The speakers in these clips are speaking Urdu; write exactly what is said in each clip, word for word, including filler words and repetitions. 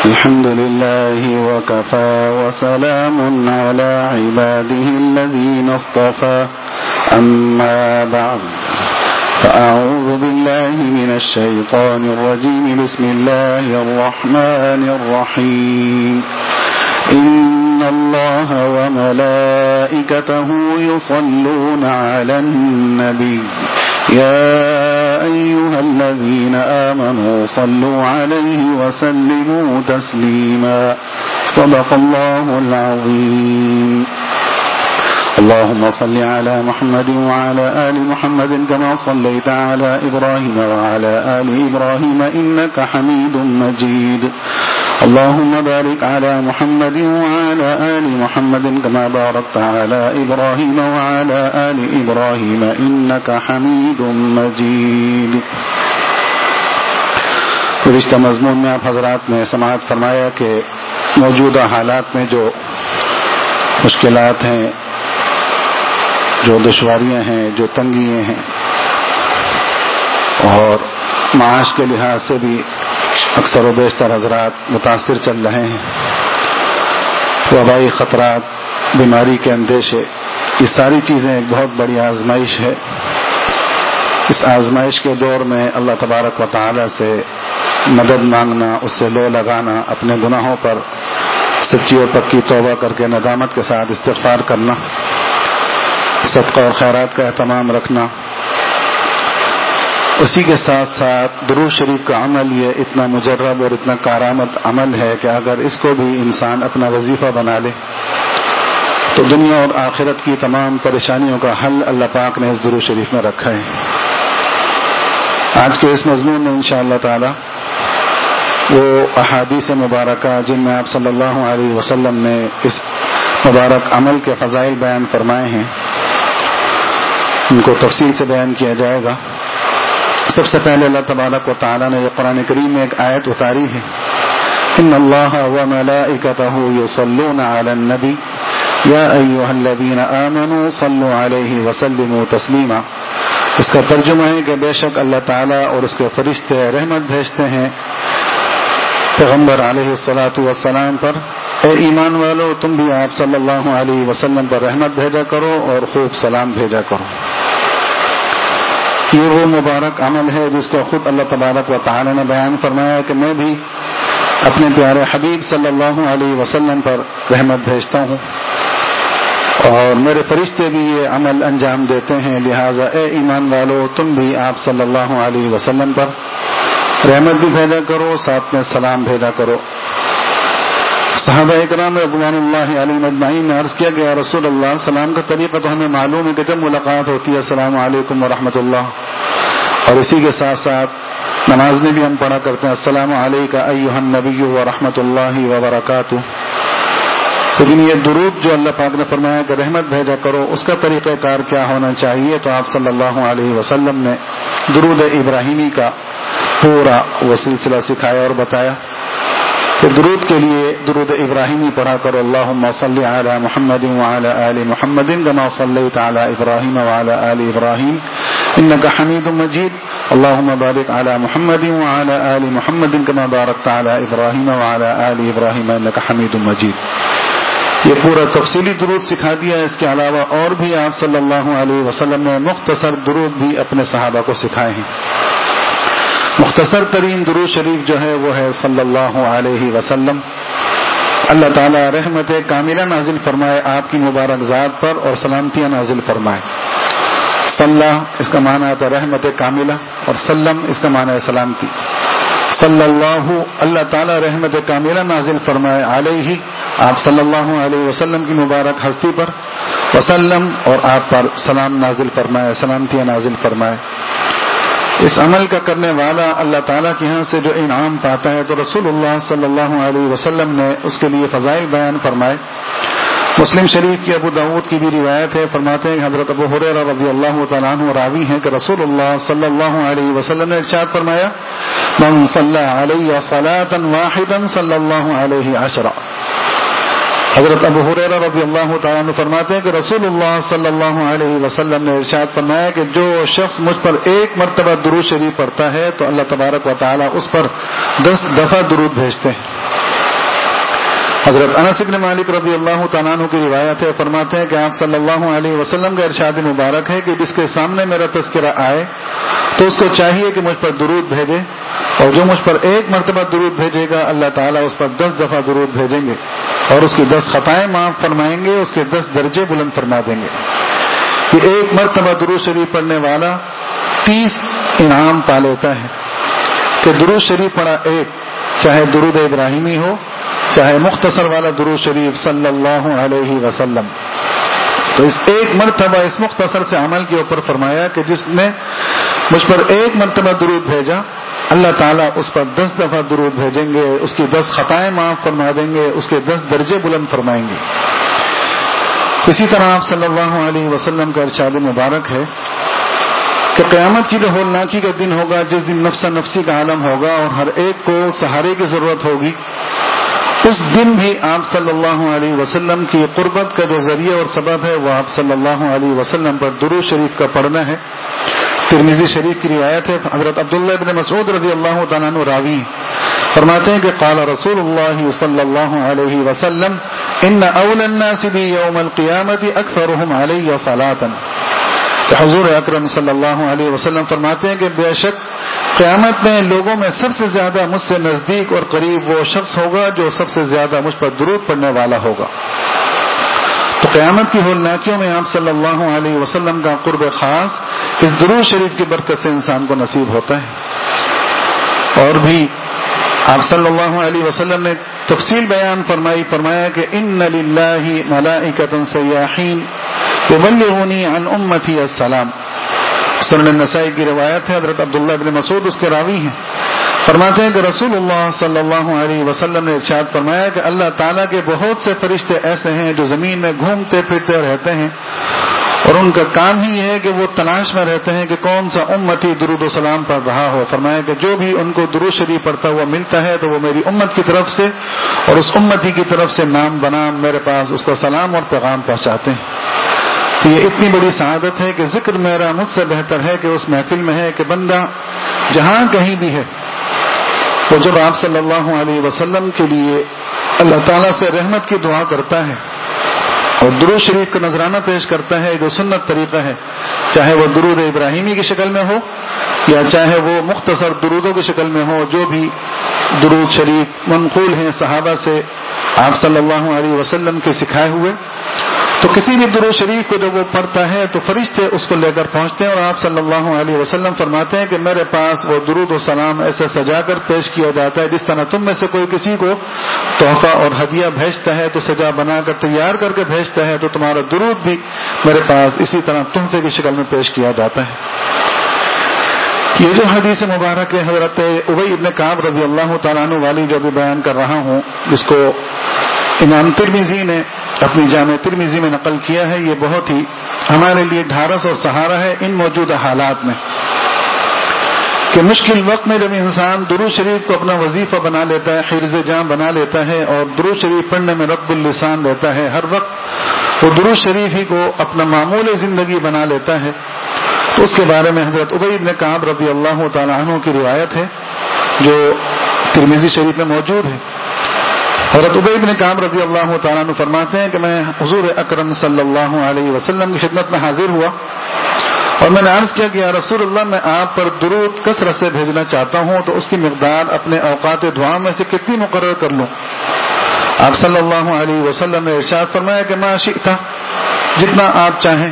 الحمد لله وكفى وسلام على عباده الذين اصطفى أما بعد فأعوذ بالله من الشيطان الرجيم بسم الله الرحمن الرحيم إن الله وملائكته يصلون على النبي يا أيها الذين آمنوا صلوا عليه وسلموا تسليما صدق الله العظيم اللهم صل على محمد وعلى آل محمد كما صليت على إبراهيم وعلى آل إبراهيم إنك حميد مجيد اللهم بارك على محمد وعلى آل محمد كما باركت على إبراهيم وعلى آل إبراهيم إنك حميد مجيد. گزشتہ مضمون میں آپ حضرات نے سماعت فرمایا کہ موجودہ حالات میں جو مشکلات ہیں، جو دشواریاں ہیں، جو تنگیاں ہیں اور معاش کے لحاظ سے بھی اکثر و بیشتر حضرات متاثر چل رہے ہیں، وبائی خطرات، بیماری کے اندیشے، یہ ساری چیزیں ایک بہت بڑی آزمائش ہے. اس آزمائش کے دور میں اللہ تبارک و تعالی سے مدد مانگنا، اس سے لو لگانا، اپنے گناہوں پر سچی اور پکی توبہ کر کے ندامت کے ساتھ استغفار کرنا، صدقہ اور خیرات کا اہتمام رکھنا، اسی کے ساتھ ساتھ درود شریف کا عمل یہ اتنا مجرب اور اتنا کارآمد عمل ہے کہ اگر اس کو بھی انسان اپنا وظیفہ بنا لے تو دنیا اور آخرت کی تمام پریشانیوں کا حل اللہ پاک نے اس درود شریف میں رکھا ہے. آج کے اس مضمون میں انشاءاللہ تعالی وہ احادیث مبارکہ جن میں آپ صلی اللہ علیہ وسلم نے اس مبارک عمل کے فضائل بیان فرمائے ہیں، ان کو تفصیل سے بیان کیا جائے گا. سب سے پہلے اللہ تبارک و تعالی نے قرآن کریم میں ایک آیت اتاری ہے، ان اللہ وملائکتہ یصلون علی النبی یا ایھا الذین آمنوا صلوا علیہ وسلموا تسلیما. اس کا ترجمہ ہے کہ بے شک اللہ تعالی اور اس کے فرشتے رحمت بھیجتے ہیں پیغمبر علیہ الصلاۃ والسلام پر. اے ایمان والو تم بھی آپ صلی اللہ علیہ وسلم پر رحمت بھیجا کرو اور خوب سلام بھیجا کرو. یہ وہ مبارک عمل ہے جس کو خود اللہ تبارک و تعالی نے بیان فرمایا کہ میں بھی اپنے پیارے حبیب صلی اللہ علیہ وسلم پر رحمت بھیجتا ہوں اور میرے فرشتے بھی یہ عمل انجام دیتے ہیں، لہٰذا اے ایمان والو تم بھی آپ صلی اللہ علیہ وسلم پر رحمت بھی بھیجا کرو، ساتھ میں سلام بھیجا کرو. صحابہ اکرام رضوان اللہ علیہم اجمعین نے عرض کیا کہ یا رسول اللہ سلام کا طریقہ تو ہمیں معلوم ہے کہ جب ملاقات ہوتی ہے السلام علیکم ورحمۃ اللہ، اور اسی کے ساتھ ساتھ نماز میں بھی ہم پڑھا کرتے ہیں السلام علیکم ایھا النبی ورحمۃ اللہ وبرکاتہ. لیکن یہ درود جو اللہ پاک نے فرمایا کہ رحمت بھیجا کرو، اس کا طریقہ کار کیا ہونا چاہیے؟ تو آپ صلی اللہ علیہ وسلم نے درود ابراہیمی کا پورا وہ سلسلہ سکھایا اور بتایا کہ درود کے لیے درود ابراہیمی پڑھا کرو، اللہم صلی علی محمد وعلی آل محمد کما صلیت علی ابراہیم وعلی آل ابراہیم انک حمید مجید اللہم بارک علی محمد وعلی آل محمد کما بارکت علی ابراہیم وعلی آل ابراہیم انک حمید مجید. یہ پورا تفصیلی درود سکھا دیا. اس کے علاوہ اور بھی آپ صلی اللہ علیہ وسلم نے مختصر درود بھی اپنے صحابہ کو سکھائے ہیں. مختصر ترین درود شریف جو ہے وہ ہے صلی اللہ علیہ وسلم. اللہ تعالی رحمت کاملہ نازل فرمائے آپ کی مبارک ذات پر اور سلامتیاں نازل فرمائے. صلی اس کا معنی ہے رحمت کاملہ اور سلم اس کا معنی ہے سلامتی. صلی اللہ اللہ تعالی رحمت کاملہ نازل فرمائے علیہ آپ صلی اللہ علیہ وسلم کی مبارک ہستی پر، وسلم اور آپ پر سلام نازل فرمائے، سلامتیاں نازل فرمائے. اس عمل کا کرنے والا اللہ تعالیٰ کے ہاں سے جو انعام پاتا ہے تو رسول اللہ صلی اللہ علیہ وسلم نے اس کے لیے فضائل بیان فرمائے. مسلم شریف کی ابو داؤد کی بھی روایت ہے، فرماتے ہیں حضرت ابو ہریرہ رضی اللہ تعالیٰ عنہ راوی ہیں کہ رسول اللہ صلی اللہ علیہ وسلم نے ارشاد فرمایا من صلی علیہ صلاۃ واحدا صلی اللہ علیہ عشرہ. حضرت ابو ہریرہ رضی اللہ تعالیٰ عنہ فرماتے ہیں کہ رسول اللہ صلی اللہ علیہ وسلم نے ارشاد فرمایا کہ جو شخص مجھ پر ایک مرتبہ درود شریف پڑھتا ہے تو اللہ تبارک و تعالیٰ اس پر دس دفعہ درود بھیجتے ہیں. حضرت انس بن مالک رضی اللہ تعالیٰ عنہ کی روایت ہے، فرماتے ہیں کہ آپ صلی اللہ علیہ وسلم کا ارشاد مبارک ہے کہ جس کے سامنے میرا تذکرہ آئے تو اس کو چاہیے کہ مجھ پر درود بھیجے، اور جو مجھ پر ایک مرتبہ درود بھیجے گا اللہ تعالیٰ اس پر دس دفعہ درود بھیجیں گے اور اس کی دس خطائیں معاف فرمائیں گے، اس کے دس درجے بلند فرما دیں گے۔ کہ ایک مرتبہ درود شریف پڑھنے والا تیس انعام پا لیتا ہے کہ درود شریف پڑھا ایک، چاہے درود ابراہیمی ہو چاہے مختصر والا درود شریف صلی اللہ علیہ وسلم۔ تو اس ایک مرتبہ اس مختصر سے عمل کے اوپر فرمایا کہ جس نے مجھ پر ایک مرتبہ درود بھیجا اللہ تعالیٰ اس پر دس دفعہ درود بھیجیں گے، اس کی دس خطائیں معاف فرما دیں گے، اس کے دس درجے بلند فرمائیں گے۔ اسی طرح آپ صلی اللہ علیہ وسلم کا ارشاد مبارک ہے کہ قیامت کی جو ہولناکی کا دن ہوگا، جس دن نفس نفسی کا عالم ہوگا اور ہر ایک کو سہارے کی ضرورت ہوگی، اس دن بھی آپ صلی اللہ علیہ وسلم کی قربت کا جو ذریعہ اور سبب ہے وہ آپ صلی اللہ علیہ وسلم پر درود شریف کا پڑھنا ہے۔ ترمذی شریف کی روایت ہے، حضرت عبداللہ بن مسعود رضی اللہ تعالیٰ عنہ راوی فرماتے ہیں کہ قال رسول اللہ صلی اللہ علیہ وسلم ان اول الناس بی یوم القیامت اکثرهم علی صلاۃ، کہ حضور اکرم صلی اللہ علیہ وسلم فرماتے ہیں کہ بے شک قیامت میں لوگوں میں سب سے زیادہ مجھ سے نزدیک اور قریب وہ شخص ہوگا جو سب سے زیادہ مجھ پر درود پڑھنے والا ہوگا۔ تو قیامت کی ہولناکیوں میں آپ صلی اللہ علیہ وسلم کا قرب خاص اس درود شریف کی برکت سے انسان کو نصیب ہوتا ہے۔ اور بھی آپ صلی اللہ علیہ وسلم نے تفصیل بیان فرمائی فرمایا کہ ان للہ ملائکۃ سیاحین یبلغونی عن امتی السلام۔ سنن النسائی کی روایت ہے، حضرت عبداللہ بن مسعود اس کے راوی ہیں، فرماتے ہیں کہ رسول اللہ صلی اللہ علیہ وسلم نے ارشاد فرمایا کہ اللہ تعالیٰ کے بہت سے فرشتے ایسے ہیں جو زمین میں گھومتے پھرتے رہتے ہیں اور ان کا کام ہی یہ ہے کہ وہ تلاش میں رہتے ہیں کہ کون سا امتی درود و سلام پڑھ رہا ہو۔ فرمایا کہ جو بھی ان کو درود شریف پڑھتا ہوا ملتا ہے تو وہ میری امت کی طرف سے اور اس امتی کی طرف سے نام بنام میرے پاس اس کا سلام اور پیغام پہنچاتے ہیں۔ یہ اتنی بڑی سعادت ہے کہ ذکر میرا مجھ سے بہتر ہے کہ اس محفل میں ہے کہ بندہ جہاں کہیں بھی ہے وہ جب آپ صلی اللہ علیہ وسلم کے لیے اللہ تعالیٰ سے رحمت کی دعا کرتا ہے اور درود شریف کا نذرانہ پیش کرتا ہے جو سنت طریقہ ہے، چاہے وہ درود ابراہیمی کی شکل میں ہو یا چاہے وہ مختصر درودوں کی شکل میں ہو، جو بھی درود شریف منقول ہیں صحابہ سے آپ صلی اللہ علیہ وسلم کے سکھائے ہوئے، تو کسی بھی درود شریف کو جب وہ پڑھتا ہے تو فرشتے اس کو لے کر پہنچتے ہیں اور آپ صلی اللہ علیہ وسلم فرماتے ہیں کہ میرے پاس وہ درود و سلام ایسے سجا کر پیش کیا جاتا ہے جس طرح تم میں سے کوئی کسی کو تحفہ اور ہدیہ بھیجتا ہے تو سجا بنا کر تیار کر کے بھیجتا ہے، تو تمہارا درود بھی میرے پاس اسی طرح تحفے کی شکل میں پیش کیا جاتا ہے۔ یہ جو حدیث مبارک ہے حضرت ابی ابن کعب رضی اللہ تعالیٰ عنہ والی جو بھی بیان کر رہا ہوں، جس کو امام ترمذی نے اپنی جامع ترمذی میں نقل کیا ہے، یہ بہت ہی ہمارے لیے ڈھارس اور سہارا ہے ان موجودہ حالات میں کہ مشکل وقت میں جب انسان درود شریف کو اپنا وظیفہ بنا لیتا ہے، حرز جاں بنا لیتا ہے اور درود شریف پڑھنے میں رب اللسان رہتا ہے، ہر وقت وہ درود شریف ہی کو اپنا معمول زندگی بنا لیتا ہے، تو اس کے بارے میں حضرت ابی بن کعب رضی اللہ تعالی عنہ کی روایت ہے جو ترمذی شریف میں موجود ہے۔ حضرت ابی بن کعب رضی اللہ تعالیٰ عنہ فرماتے ہیں کہ میں حضور اکرم صلی اللہ علیہ وسلم کی خدمت میں حاضر ہوا اور میں نے عرض کیا کہ یا رسول اللہ میں آپ پر درود کثرت سے بھیجنا چاہتا ہوں، تو اس کی مقدار اپنے اوقات دعا میں سے کتنی مقرر کر لوں؟ آپ صلی اللہ علیہ وسلم نے ارشاد فرمایا کہ ما شئت، جتنا آپ چاہیں،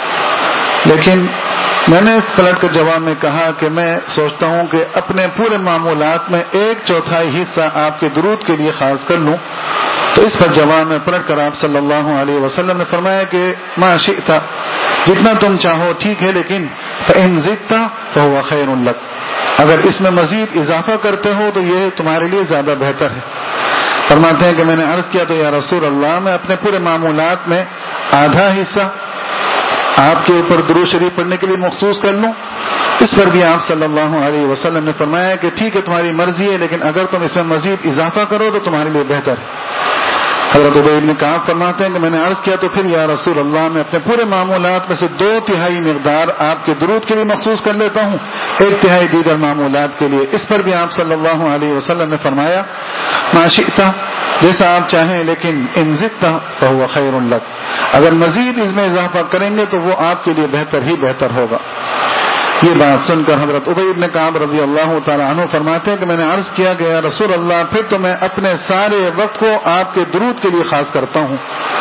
لیکن میں نے پلٹ کر جواب میں کہا کہ میں سوچتا ہوں کہ اپنے پورے معمولات میں ایک چوتھائی حصہ آپ کے درود کے لیے خاص کر لوں۔ تو اس پر جواب میں پلٹ کر آپ صلی اللہ علیہ وسلم نے فرمایا کہ ما شئت، جتنا تم چاہو ٹھیک ہے، لیکن فإن زدت فهو خیر لک، اگر اس میں مزید اضافہ کرتے ہو تو یہ تمہارے لیے زیادہ بہتر ہے۔ فرماتے ہیں کہ میں نے عرض کیا تو یا رسول اللہ میں اپنے پورے معمولات میں آدھا حصہ آپ کے اوپر درود شریف پڑھنے کے لیے مخصوص کر لوں؟ اس پر بھی آپ صلی اللہ علیہ وسلم نے فرمایا کہ ٹھیک ہے تمہاری مرضی ہے، لیکن اگر تم اس میں مزید اضافہ کرو تو تمہارے لیے بہتر ہے۔ حضرت ابی بن کعب فرماتے ہیں کہ میں نے عرض کیا تو پھر یا رسول اللہ میں اپنے پورے معمولات میں سے دو تہائی مقدار آپ کے درود کے لیے مخصوص کر لیتا ہوں، ایک تہائی دیگر معمولات کے لیے۔ اس پر بھی آپ صلی اللہ علیہ وسلم نے فرمایا ما شئت، جیسا آپ چاہیں، لیکن ان زدت فهو خیر لک، اگر مزید اس میں اضافہ کریں گے تو وہ آپ کے لیے بہتر ہی بہتر ہوگا۔ یہ بات سن کر حضرت ابی بن کعب رضی اللہ تعالی عنہ فرماتے ہیں کہ میں نے عرض کیا کہ یا رسول اللہ، پھر تو میں اپنے سارے وقت کو آپ کے درود کے لیے خاص کرتا ہوں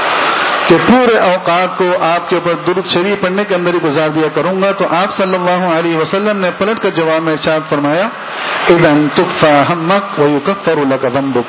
کہ پورے اوقات کو آپ کے اوپر درود شریف پڑھنے کے اندر ہی گزار دیا کروں گا۔ تو آپ صلی اللہ علیہ وسلم نے پلٹ کر جواب میں ارشاد فرمایا اذن تکفی ہمک ویکفر لک ذنبک،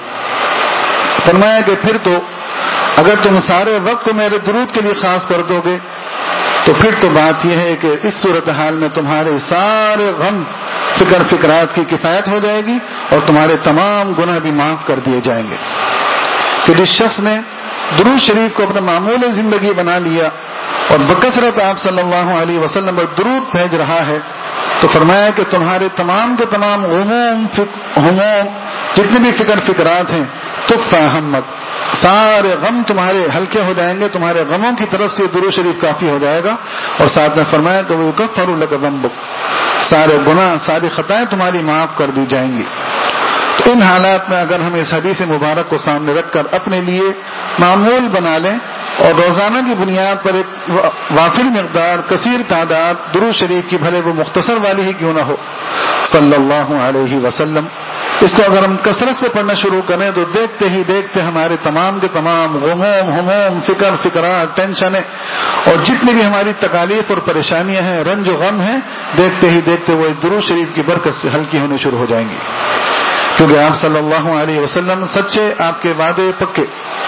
فرمایا کہ پھر تو اگر تم سارے وقت کو میرے درود کے لیے خاص کر دو گے تو پھر تو بات یہ ہے کہ اس صورتحال میں تمہارے سارے غم فکر فکرات کی کفایت ہو جائے گی اور تمہارے تمام گناہ بھی معاف کر دیے جائیں گے۔ کہ جس شخص نے درود شریف کو اپنا معمول زندگی بنا لیا اور بکثرت آپ صلی اللہ علیہ وسلم پر درود بھیج رہا ہے تو فرمایا کہ تمہارے تمام کے تمام غموم ہموم جتنے بھی فکر فکرات ہیں تکفی ہمک، سارے غم تمہارے ہلکے ہو جائیں گے، تمہارے غموں کی طرف سے درود شریف کافی ہو جائے گا۔ اور ساتھ میں فرمایا کہ وہ یکفر لک ذنبک، سارے گناہ ساری خطائیں تمہاری معاف کر دی جائیں گی۔ تو ان حالات میں اگر ہم اس حدیث مبارک کو سامنے رکھ کر اپنے لیے معمول بنا لیں اور روزانہ کی بنیاد پر ایک وافر مقدار کثیر تعداد درود شریف کی، بھلے وہ مختصر والی ہی کیوں نہ ہو، صلی اللہ علیہ وسلم، اس کو اگر ہم کثرت سے پڑھنا شروع کریں تو دیکھتے ہی دیکھتے ہمارے تمام کے تمام غموم ہموم فکر فکرات ٹینشنیں اور جتنی بھی ہماری تکالیف اور پریشانیاں ہیں رنج و غم ہیں، دیکھتے ہی دیکھتے وہ درود شریف کی برکت سے ہلکی ہونے شروع ہو جائیں گی، کیونکہ آپ صلی اللہ علیہ وسلم سچے، آپ کے وعدے پکے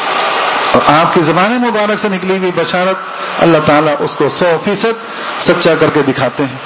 اور آپ کی زبان مبارک سے نکلی ہوئی بشارت اللہ تعالیٰ اس کو سو فیصد سچا کر کے دکھاتے ہیں۔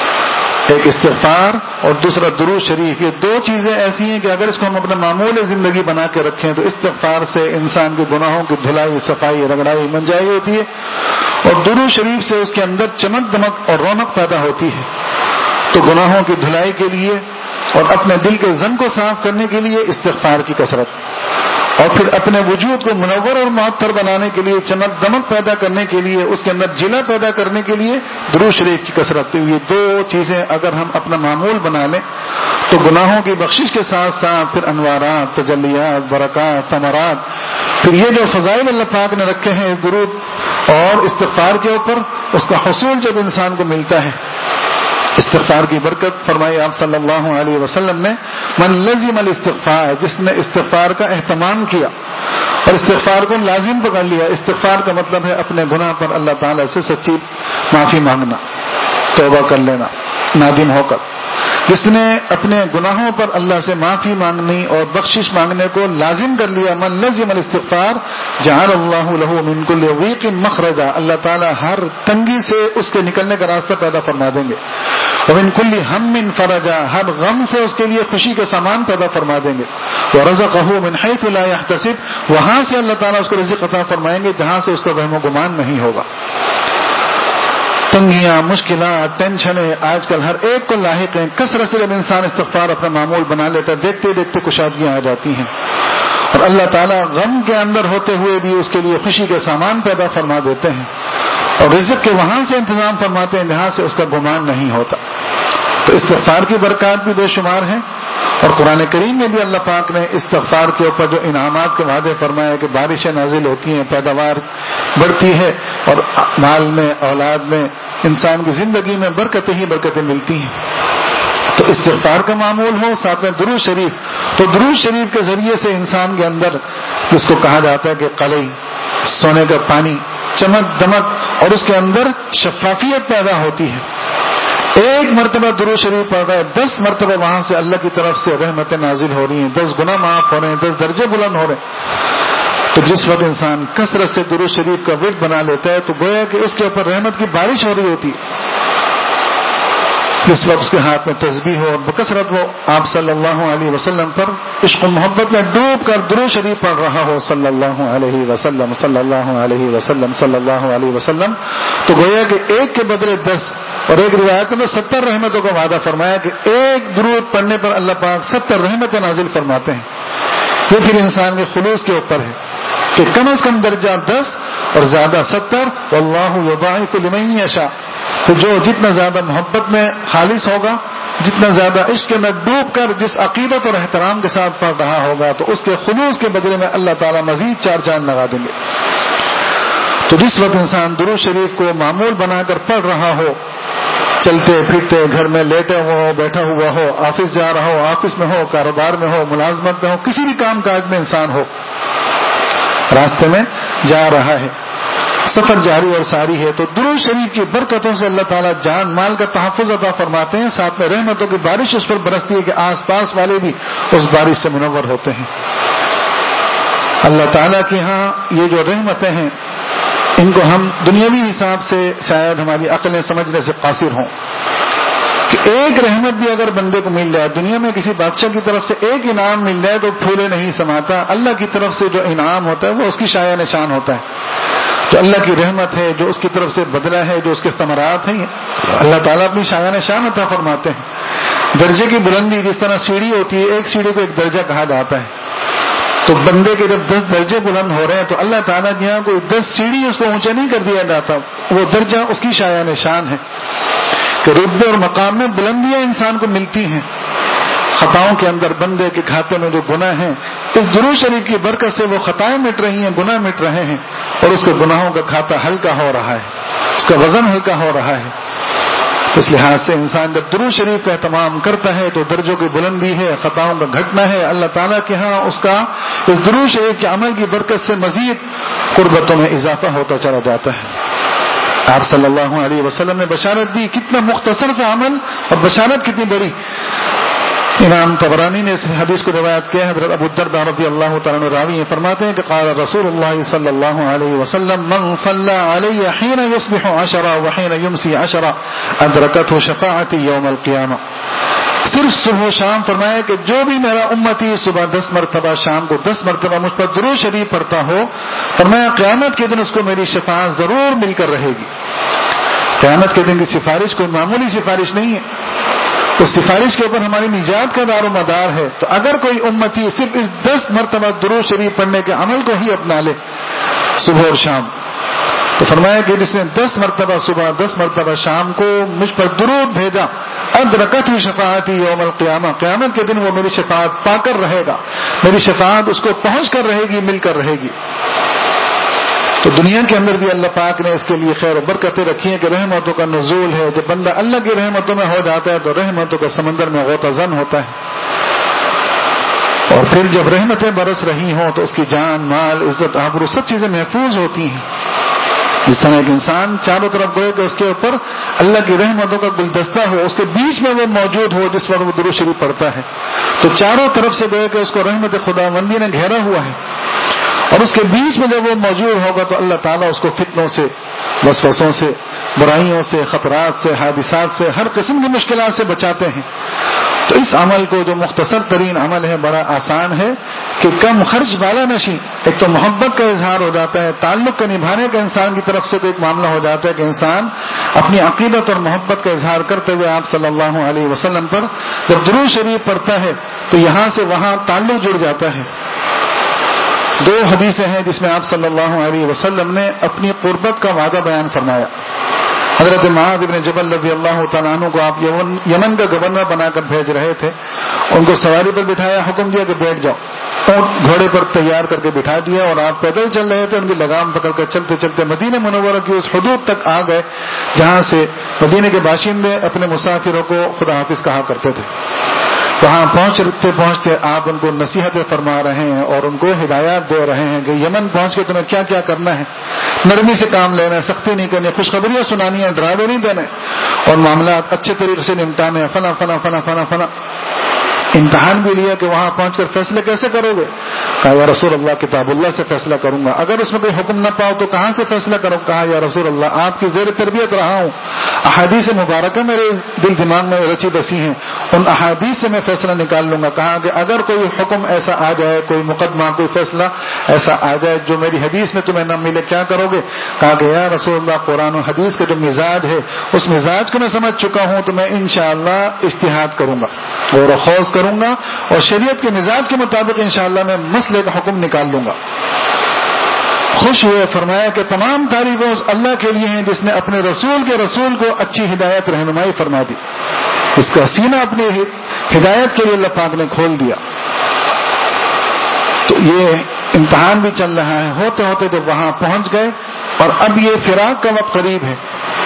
ایک استغفار اور دوسرا درود شریف، یہ دو چیزیں ایسی ہیں کہ اگر اس کو ہم اپنا معمول زندگی بنا کے رکھیں تو استغفار سے انسان کے گناہوں کی دھلائی صفائی رگڑائی منجائی ہوتی ہے اور درود شریف سے اس کے اندر چمک دمک اور رونق پیدا ہوتی ہے۔ تو گناہوں کی دھلائی کے لیے اور اپنے دل کے زن کو صاف کرنے کے لیے استغفار کی کثرت، اور پھر اپنے وجود کو منور اور معطر بنانے کے لیے، چمک دمک پیدا کرنے کے لیے، اس کے اندر جلا پیدا کرنے کے لیے درود شریف کی کثرت۔ یہ دو چیزیں اگر ہم اپنا معمول بنا لیں تو گناہوں کی بخشش کے ساتھ ساتھ پھر انوارات، تجلیات، برکات، ثمرات، پھر یہ جو فضائل اللہ پاک نے رکھے ہیں اس درود اور استغفار کے اوپر، اس کا حصول جب انسان کو ملتا ہے، استغفار کی برکت، فرمائی آپ صلی اللہ علیہ وسلم نے من لزم الاستغفار، جس نے استغفار کا اہتمام کیا اور استغفار کو لازم پکڑ لیا۔ استغفار کا مطلب ہے اپنے گناہ پر اللہ تعالیٰ سے سچی معافی مانگنا، توبہ کر لینا نادم ہو کر۔ جس نے اپنے گناہوں پر اللہ سے معافی مانگنی اور بخشش مانگنے کو لازم کر لیا، من لزم الاستغفار جعل اللہ له من كل ضيق مخرجا، اللہ تعالیٰ ہر تنگی سے اس کے نکلنے کا راستہ پیدا فرما دیں گے، ومن كل هم فرجا، ہر غم سے اس کے لیے خوشی کا سامان پیدا فرما دیں گے، ورزقه من حيث لا يحتسب، وہاں سے اللہ تعالیٰ اس کو رزق عطا فرمائیں گے جہاں سے اس کو وہم و گمان نہیں ہوگا۔ تنگیاں، مشکلات، ٹینشنیں آج کل ہر ایک کو لاحق ہیں، کثرت سے جب انسان استغفار اپنا معمول بنا لیتا ہے دیکھتے دیکھتے کشادگیاں آ جاتی ہیں اور اللہ تعالیٰ غم کے اندر ہوتے ہوئے بھی اس کے لیے خوشی کے سامان پیدا فرما دیتے ہیں اور رزق کے وہاں سے انتظام فرماتے ہیں جہاں سے اس کا گمان نہیں ہوتا۔ تو استغفار کی برکات بھی بے شمار ہیں اور قرآن کریم میں بھی اللہ پاک نے استغفار کے اوپر جو انعامات کے وعدے فرمائے کہ بارشیں نازل ہوتی ہیں، پیداوار بڑھتی ہے اور مال میں، اولاد میں، انسان کی زندگی میں برکتیں ہی برکتیں ملتی ہیں۔ تو استغفار کا معمول ہو، ساتھ میں درود شریف، تو درود شریف کے ذریعے سے انسان کے اندر جس کو کہا جاتا ہے کہ قلعی، سونے کا پانی، چمک دمک اور اس کے اندر شفافیت پیدا ہوتی ہے۔ ایک مرتبہ درود شریف پڑھ رہا ہے، دس مرتبہ وہاں سے اللہ کی طرف سے رحمتیں نازل ہو رہی ہیں، دس گناہ معاف ہو رہے ہیں، دس درجے بلند ہو رہے ہیں۔ تو جس وقت انسان کثرت سے درود شریف کا ورد بنا لیتا ہے تو گویا کہ اس کے اوپر رحمت کی بارش ہو رہی ہوتی ہے۔ جس وقت اس کے ہاتھ میں تسبیح ہو اور بکثرت وہ آپ صلی اللہ علیہ وسلم پر عشق و محبت میں ڈوب کر درود شریف پڑھ رہا ہو، صلی اللہ علیہ وسلم صلی اللہ علیہ وسلم صلی اللہ علیہ وسلم، تو گویا کہ ایک کے بدلے دس اور ایک روایت میں ستر رحمتوں کا وعدہ فرمایا کہ ایک درود پڑھنے پر اللہ پاک ستر رحمتیں نازل فرماتے ہیں۔ یہ پھر انسان کے خلوص کے اوپر ہے کہ کم از کم درجہ دس اور زیادہ ستر، واللہ یضاعف لمن یشاء، تو جو جتنا زیادہ محبت میں خالص ہوگا جتنا زیادہ عشق میں ڈوب کر جس عقیدت اور احترام کے ساتھ پڑھ رہا ہوگا تو اس کے خلوص کے بدلے میں اللہ تعالیٰ مزید چار چاند لگا دیں گے. تو جس وقت انسان درود شریف کو معمول بنا کر پڑھ رہا ہو، چلتے پھرتے گھر میں لیٹے ہوا ہو، بیٹھا ہوا ہو، آفس جا رہا ہو، آفس میں ہو، کاروبار میں ہو، ملازمت میں ہو، کسی بھی کام کاج میں انسان ہو، راستے میں جا رہا ہے، سفر جاری اور ساری ہے، تو درود شریف کی برکتوں سے اللہ تعالیٰ جان مال کا تحفظ عطا فرماتے ہیں. ساتھ میں رحمتوں کی بارش اس پر برستی ہے کہ آس پاس والے بھی اس بارش سے منور ہوتے ہیں. اللہ تعالیٰ کے ہاں یہ جو رحمتیں ہیں ان کو ہم دنیاوی حساب سے شاید ہماری عقلیں سمجھنے سے قاصر ہوں کہ ایک رحمت بھی اگر بندے کو مل جائے، دنیا میں کسی بادشاہ کی طرف سے ایک انعام مل جائے تو پھولے نہیں سماتا. اللہ کی طرف سے جو انعام ہوتا ہے وہ اس کی شایع نشان ہوتا ہے. جو اللہ کی رحمت ہے، جو اس کی طرف سے بدلہ ہے، جو اس کے ثمرات ہیں، اللہ تعالیٰ اپنی شایع نشان عطا فرماتے ہیں. درجے کی بلندی جس طرح سیڑھی ہوتی ہے، ایک سیڑھی کو ایک درجہ کہا جاتا ہے. تو بندے کے جب دس درجے بلند ہو رہے ہیں تو اللہ تعالیٰ کے یہاں کوئی دس سیڑھی اس کو اونچا نہیں کر دیا جاتا، وہ درجہ اس کی شایع نشان ہے کہ رتبے اور مقام میں بلندیاں انسان کو ملتی ہیں. خطاؤں کے اندر بندے کے کھاتے میں جو گناہ ہیں، اس درود شریف کی برکت سے وہ خطائیں مٹ رہی ہیں، گناہ مٹ رہے ہیں اور اس کے گناہوں کا کھاتا ہلکا ہو رہا ہے، اس کا وزن ہلکا ہو رہا ہے. اس لحاظ سے انسان جب درود شریف کا اہتمام کرتا ہے تو درجوں کی بلندی ہے، خطاؤں کا گھٹنا ہے. اللہ تعالیٰ کے ہاں اس کا اس درود شریف کے عمل کی برکت سے مزید قربتوں میں اضافہ ہوتا چلا جاتا ہے. آپ صلی اللہ علیہ وسلم نے بشارت دی، کتنا مختصر سا عمل اور بشارت کتنی بڑی. امام طبرانی نے اس حدیث کو روایت کیا ہے. حضرت ابو الدرداء رضی اللہ تعالیٰ عنہ راوی ہیں، فرماتے ہیں کہ قال رسول اللہ صلی اللہ علیہ وسلم من صلی علی حین یصبح عشرا وحین یمسی عشرا ادرکته شفاعتی یوم القیامہ. صرف صبح و شام فرمایا کہ جو بھی میرا امتی صبح دس مرتبہ، شام کو دس مرتبہ مجھ پر درود شریف پڑھتا ہو، فرمایا قیامت کے دن اس کو میری شفاعت ضرور مل کر رہے گی. قیامت کے دن کی سفارش کوئی معمولی سفارش نہیں ہے، اس سفارش کے اوپر ہماری نجات کا دار و مدار ہے. تو اگر کوئی امتی صرف اس دس مرتبہ درود شریف پڑھنے کے عمل کو ہی اپنا لے صبح اور شام، تو فرمایا کہ جس نے دس مرتبہ صبح دس مرتبہ شام کو مجھ پر درود بھیجا، ادرکته شفاعتی یوم القیامہ، قیامت کے دن وہ میری شفاعت پا کر رہے گا، میری شفاعت اس کو پہنچ کر رہے گی، مل کر رہے گی. تو دنیا کے اندر بھی اللہ پاک نے اس کے لیے خیر و برکتیں رکھی ہیں کہ رحمتوں کا نزول ہے. جب بندہ اللہ کی رحمتوں میں ہو جاتا ہے تو رحمتوں کا سمندر میں غوطہ زن ہوتا ہے، اور پھر جب رحمتیں برس رہی ہوں تو اس کی جان مال عزت آبرو سب چیزیں محفوظ ہوتی ہیں. جس طرح ایک انسان چاروں طرف گوئے کہ اس کے اوپر اللہ کی رحمتوں کا گلدستہ ہو، اس کے بیچ میں وہ موجود ہو جس وقت وہ درود شریف پڑھتا ہے، تو چاروں طرف سے گوئے کہ اس کو رحمت خداوندی نے گھیرا ہوا ہے، اور اس کے بیچ میں جب وہ موجود ہوگا تو اللہ تعالیٰ اس کو فتنوں سے، وسوسوں سے، برائیوں سے، خطرات سے، حادثات سے، ہر قسم کی مشکلات سے بچاتے ہیں. تو اس عمل کو جو مختصر ترین عمل ہے بڑا آسان ہے کہ کم خرچ والا نشیں. ایک تو محبت کا اظہار ہو جاتا ہے، تعلق کا نبھانے کا انسان کی طرف سے تو ایک معاملہ ہو جاتا ہے کہ انسان اپنی عقیدت اور محبت کا اظہار کرتے ہوئے آپ صلی اللہ علیہ وسلم پر جب درود شریف پڑھتا ہے تو یہاں سے وہاں تعلق جڑ جاتا ہے. دو حدیثیں ہیں جس میں آپ صلی اللہ علیہ وسلم نے اپنی قربت کا وعدہ بیان فرمایا. حضرت معاذ بن جبل رضی اللہ تعالیٰ عنہ کو آپ یمن کا گورنر بنا کر بھیج رہے تھے، ان کو سواری پر بٹھایا، حکم دیا کہ بیٹھ جاؤ، اونٹ گھوڑے پر تیار کر کے بٹھا دیا، اور آپ پیدل چل رہے تھے. ان کی لگام پکڑ کر چلتے چلتے مدینہ منورہ کی اس حدود تک آ گئے جہاں سے مدینہ کے باشندے اپنے مسافروں کو خدا حافظ کہا کرتے تھے. وہاں پہنچتے پہنچتے آپ ان کو نصیحتیں فرما رہے ہیں اور ان کو ہدایات دے رہے ہیں کہ یمن پہنچ کے تمہیں کیا کیا کرنا ہے، نرمی سے کام لینا ہے، سختی نہیں کرنی، خوشخبریاں سنانی ہے، ڈراوے نہیں دینے، اور معاملات اچھے طریقے سے نمٹانے، فنا فنا فنا فنا فنا. امتحان بھی لیا کہ وہاں پہنچ کر فیصلے کیسے کرو گے؟ کہا یا رسول اللہ کتاب اللہ سے فیصلہ کروں گا، اگر اس میں کوئی حکم نہ پاؤ تو کہاں سے فیصلہ کروں؟ کہا یا رسول اللہ آپ کی زیر تربیت رہا ہوں، احادیث مبارکہ میرے دل دماغ میں رچی بسی ہیں، ان احادیث سے میں فیصلہ نکال لوں گا. کہا کہ اگر کوئی حکم ایسا آ جائے، کوئی مقدمہ، کوئی فیصلہ ایسا آ جائے جو میری حدیث میں تمہیں نہ ملے، کیا کرو گے؟ کہا کہ یا رسول اللہ قرآن و حدیث کا جو مزاج ہے اس مزاج کو میں سمجھ چکا ہوں، تو میں انشاءاللہ اجتہاد کروں گا، غور و خوض کروں گا، اور شریعت کے مزاج کے مطابق انشاءاللہ میں مسئلے کا حکم نکال لوں گا. خوش ہوئے، فرمایا کہ تمام تعریفیں اس اللہ کے لیے ہیں جس نے اپنے رسول کے رسول کو اچھی ہدایت رہنمائی فرما دی. اس کا سینہ اپنی ہدایت کے لیے اللہ پاک نے کھول دیا. تو یہ امتحان بھی چل رہا ہے. ہوتے ہوتے جب وہاں پہنچ گئے اور اب یہ فراق کا وقت قریب ہے,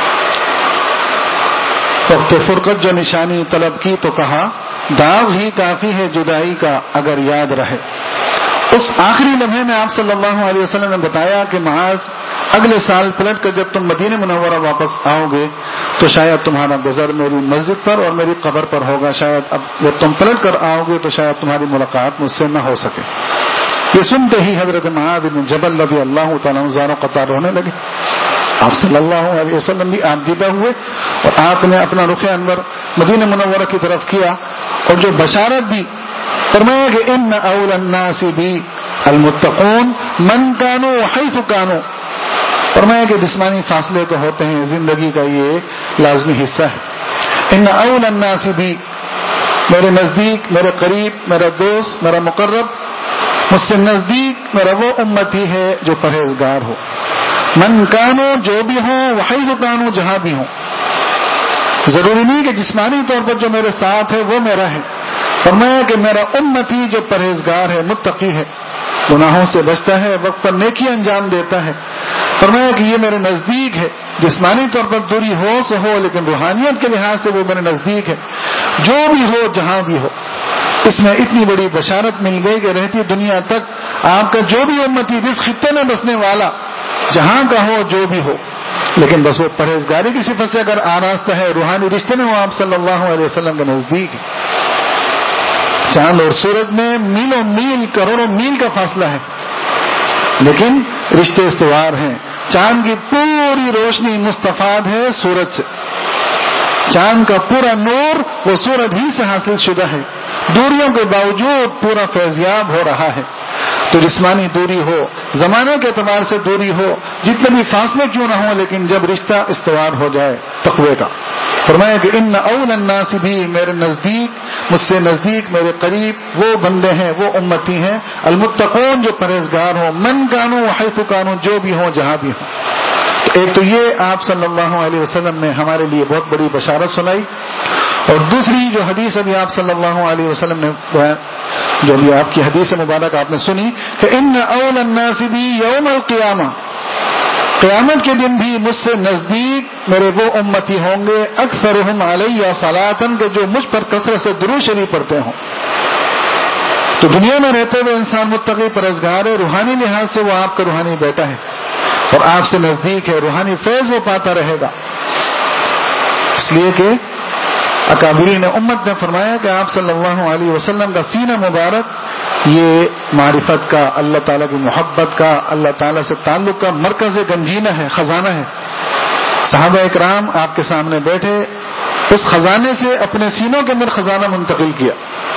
وقت فرقت جو نشانی طلب کی تو کہا داغ ہی کافی ہے جدائی کا اگر یاد رہے. اس آخری لمحے میں آپ صلی اللہ علیہ وسلم نے بتایا کہ معاذ اگلے سال پلٹ کر جب تم مدینہ منورہ واپس آؤ گے تو شاید تمہارا گزر میری مسجد پر اور میری قبر پر ہوگا. شاید اب جب تم پلٹ کر آؤ گے تو شاید تمہاری ملاقات مجھ سے نہ ہو سکے. یہ سنتے ہی حضرت معاذ بن جبل رضی اللہ تعالیٰ عنہ زار و قطار ہونے لگے. آپ صلی اللہ علیہ وسلم بھی آپ دیدہ ہوئے اور آپ نے اپنا رخ انور مدینہ منورہ کی طرف کیا اور جو بشارت دی فرمایا کہ ان اول الناس بی المتقون من کانوا حیث کانوا. فرمایا کہ جسمانی فاصلے تو ہوتے ہیں, زندگی کا یہ لازمی حصہ ہے. ان اول الناس بی, میرے نزدیک, میرے قریب, میرا دوست, میرا مقرب, مجھ سے نزدیک میرا وہ امتی ہے جو پرہیزگار ہو. من کانو, جو بھی ہوں, وحیث کانو, جہاں بھی ہوں. ضروری نہیں کہ جسمانی طور پر جو میرے ساتھ ہے وہ میرا ہے. فرمایا کہ میرا امتی جو پرہیزگار ہے, متقی ہے, گناہوں سے بچتا ہے, وقت پر نیکی انجام دیتا ہے. فرمایا کہ یہ میرے نزدیک ہے. جسمانی طور پر دوری ہو سے ہو لیکن روحانیت کے لحاظ سے وہ میرے نزدیک ہے. جو بھی ہو, جہاں بھی ہو. اس میں اتنی بڑی بشارت مل گئی کہ رہتی دنیا تک آپ کا جو بھی امتی جس خطے میں بسنے والا, جہاں کا ہو, جو بھی ہو, لیکن بس وہ پرہیزگاری کی صفت سے اگر آراستہ ہے, روحانی رشتے میں وہ آپ صلی اللہ علیہ وسلم کے نزدیک ہے. چاند اور سورج میں میلوں میل, کروڑوں میل کا فاصلہ ہے, لیکن رشتے استوار ہیں. چاند کی پوری روشنی مستفاد ہے سورج سے. چاند کا پورا نور وہ سورج ہی سے حاصل شدہ ہے. دوریوں کے باوجود پورا فیضیاب ہو رہا ہے. تو جسمانی دوری ہو, زمانے کے اعتبار سے دوری ہو, جتنے بھی فاصلے کیوں نہ ہو, لیکن جب رشتہ استوار ہو جائے تقوی کا. فرمایا کہ ان اول الناس بھی, میرے نزدیک, مجھ سے نزدیک, میرے قریب وہ بندے ہیں, وہ امتی ہیں, المتقون جو پرہیزگار ہوں, من کانو حیث کانو, جو بھی ہوں, جہاں بھی ہوں. تو ایک تو یہ آپ صلی اللہ علیہ وسلم نے ہمارے لیے بہت بڑی بشارت سنائی. اور دوسری جو حدیث ابھی آپ صلی اللہ علیہ وسلم نے, جو بھی آپ کی حدیث مبارک آپ نے سنی کہ ان اول الناس بی یوم القیامہ, قیامت کے دن بھی مجھ سے نزدیک میرے وہ امتی ہوں گے, اکثرہم علیہ صلاۃً, کہ جو مجھ پر کثرت سے درود شریف پڑھتے ہوں. تو دنیا میں رہتے ہوئے انسان متقی پرہیزگار ہے, روحانی لحاظ سے وہ آپ کا روحانی بیٹا ہے اور آپ سے نزدیک ہے, روحانی فیض وہ پاتا رہے گا. اس لیے کہ اکابرین امت نے فرمایا کہ آپ صلی اللہ علیہ وسلم کا سینہ مبارک یہ معرفت کا, اللہ تعالیٰ کی محبت کا, اللہ تعالیٰ سے تعلق کا مرکز گنجینہ ہے, خزانہ ہے. صحابہ اکرام آپ کے سامنے بیٹھے, اس خزانے سے اپنے سینوں کے اندر خزانہ منتقل کیا.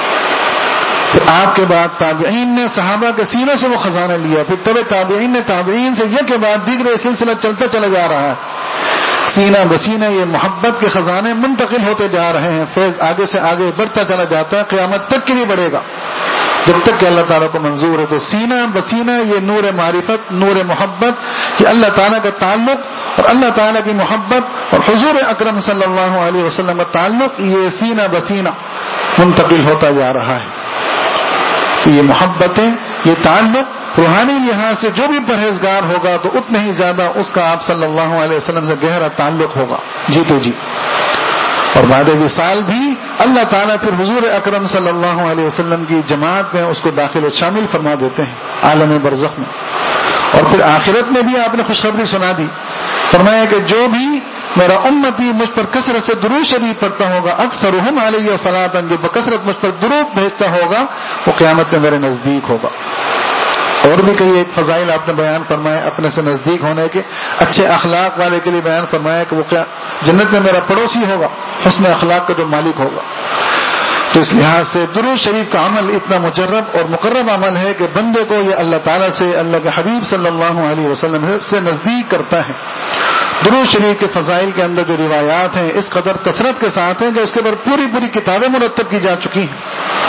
پھر آپ کے بعد تابعین نے صحابہ کے سینوں سے وہ خزانہ لیا, پھر تبع تابعین نے تابعین سے, یہ کے بعد دیگر سلسلہ چلتا چلا جا رہا ہے. سینہ بسینہ یہ محبت کے خزانے منتقل ہوتے جا رہے ہیں. فیض آگے سے آگے بڑھتا چلا جاتا ہے, قیامت تک کے لیے بڑھے گا جب تک کہ اللہ تعالیٰ کو منظور ہے. تو سینہ بسینہ یہ نور معرفت, نور محبت, یہ اللہ تعالیٰ کا تعلق اور اللہ تعالیٰ کی محبت اور حضور اکرم صلی اللہ علیہ وسلم کا تعلق, یہ سینہ بسینہ منتقل ہوتا جا رہا ہے. تو یہ محبتیں, یہ تعلق روحانی لحاظ سے جو بھی پرہیزگار ہوگا تو اتنے ہی زیادہ اس کا آپ صلی اللہ علیہ وسلم سے گہرا تعلق ہوگا جیتے جی. اور بعد وصال بھی اللہ تعالیٰ پھر حضور اکرم صلی اللہ علیہ وسلم کی جماعت میں اس کو داخل و شامل فرما دیتے ہیں عالم برزخ میں. اور پھر آخرت میں بھی آپ نے خوشخبری سنا دی, فرمایا کہ جو بھی میرا امتی مجھ پر کثرت سے درود شریف پڑھتا ہوگا, اکثرہم علیہ صلاۃً, جو بکثرت مجھ پر درود بھیجتا ہوگا, وہ قیامت میں میرے نزدیک ہوگا. اور بھی کئی ایک فضائل آپ نے بیان فرمائے اپنے سے نزدیک ہونے کے, اچھے اخلاق والے کے لیے بیان فرمایا کہ وہ جنت میں میرا پڑوسی ہوگا, حسن اخلاق کا جو مالک ہوگا. تو اس لحاظ سے درود شریف کا عمل اتنا مجرب اور مقرب عمل ہے کہ بندے کو یہ اللہ تعالیٰ سے, اللہ کے حبیب صلی اللہ علیہ وسلم سے نزدیک کرتا ہے. درود شریف کے فضائل کے اندر جو روایات ہیں اس قدر کثرت کے ساتھ ہیں کہ اس کے اوپر پوری پوری کتابیں مرتب کی جا چکی ہیں.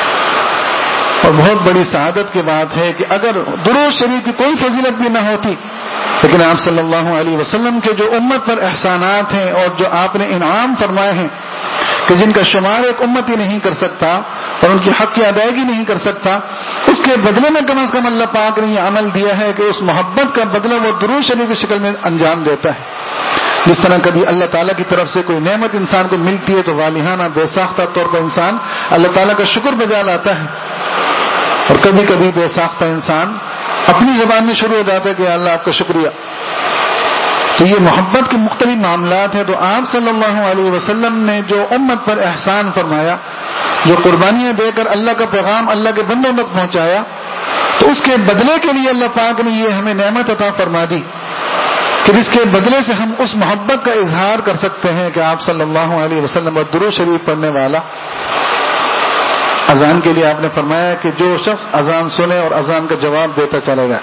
اور بہت بڑی سعادت کی بات ہے کہ اگر درود شریف کی کوئی فضیلت بھی نہ ہوتی, لیکن آپ صلی اللہ علیہ وسلم کے جو امت پر احسانات ہیں اور جو آپ نے انعام فرمائے ہیں کہ جن کا شمار ایک امتی نہیں کر سکتا اور ان کی حق کی ادائیگی نہیں کر سکتا، اس کے بدلے میں کم از کم اللہ پاک نے یہ عمل دیا ہے کہ اس محبت کا بدلہ وہ درود شریف کی شکل میں انجام دیتا ہے۔ جس طرح کبھی اللہ تعالیٰ کی طرف سے کوئی نعمت انسان کو ملتی ہے تو والہانہ بے ساختہ طور پر انسان اللہ تعالیٰ کا شکر بجا لاتا ہے، اور کبھی کبھی بے ساختہ انسان اپنی زبان میں شروع ہو جاتا ہے کہ اللہ آپ کا شکریہ۔ تو یہ محبت کے مختلف معاملات ہیں۔ تو آپ صلی اللہ علیہ وسلم نے جو امت پر احسان فرمایا، جو قربانیاں دے کر اللہ کا پیغام اللہ کے بندوں تک پہنچایا، تو اس کے بدلے کے لیے اللہ پاک نے یہ ہمیں نعمت عطا فرما دی کہ جس کے بدلے سے ہم اس محبت کا اظہار کر سکتے ہیں کہ آپ صلی اللہ علیہ وسلم اور درود شریف پڑھنے والا۔ اذان کے لیے آپ نے فرمایا کہ جو شخص اذان سنے اور اذان کا جواب دیتا چلے گا،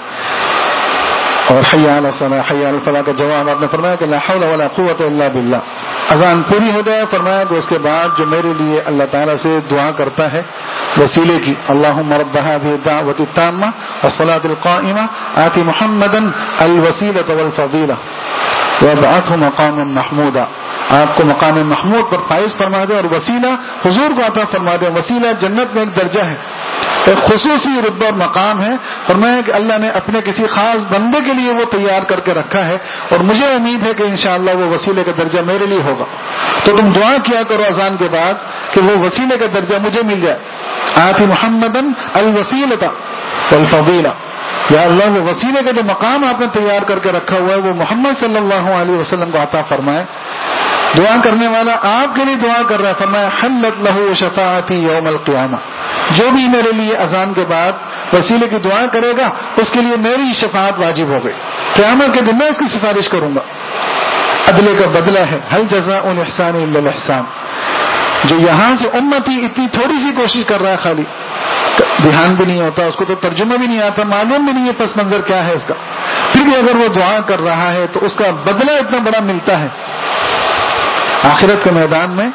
اور حی علی الصلاۃ حی علی الفلاح کا جواب آپ نے فرمایا کہ لا حول ولا قوۃ الا باللہ۔ اذان پوری ہو جائے، فرمایا کہ اس کے بعد جو میرے لیے اللہ تعالیٰ سے دعا کرتا ہے وسیلے کی، اللہم رب هذه الدعوۃ التامہ والصلاۃ القائمہ آت محمدا الوسیلۃ والفضیلہ وابعثه مقاما محمودا۔ آپ کو مقام محمود پر فائز فرما دے، اور وسیلہ حضور کو عطا فرما دے۔ وسیلہ جنت میں ایک درجہ ہے، ایک خصوصی رتبہ اور مقام ہے۔ فرمایا کہ اللہ نے اپنے کسی خاص بندے کے لیے وہ تیار کر کے رکھا ہے، اور مجھے امید ہے کہ انشاءاللہ وہ وسیلے کا درجہ میرے لیے ہوگا۔ تو تم دعا کیا کرو اذان کے بعد کہ وہ وسیلے کا درجہ مجھے مل جائے۔ آتی محمدن الوسیلۃ والفضیلہ، یا اللہ وہ وسیلے کا جو مقام آپ نے تیار کر کے رکھا ہوا ہے وہ محمد صلی اللہ علیہ وسلم کو عطا فرمائے۔ دعا کرنے والا آپ کے لیے دعا کر رہا ہے، فرمایا حلت لہ شفاعتی یوم القیامہ، جو بھی میرے لیے اذان کے بعد وسیلے کی دعا کرے گا اس کے لیے میری شفاعت واجب ہو گئی، قیامت کے دن میں اس کی سفارش کروں گا۔ عدلے کا بدلہ ہے، هل جزاء الاحسان الا الاحسان۔ جو یہاں سے امتی اتنی تھوڑی سی کوشش کر رہا ہے، خالی دھیان بھی نہیں ہوتا، اس کو تو ترجمہ بھی نہیں آتا، معلوم بھی نہیں ہے پس منظر کیا ہے اس کا، پھر بھی اگر وہ دعا کر رہا ہے تو اس کا بدلہ اتنا بڑا ملتا ہے آخرت کے میدان میں۔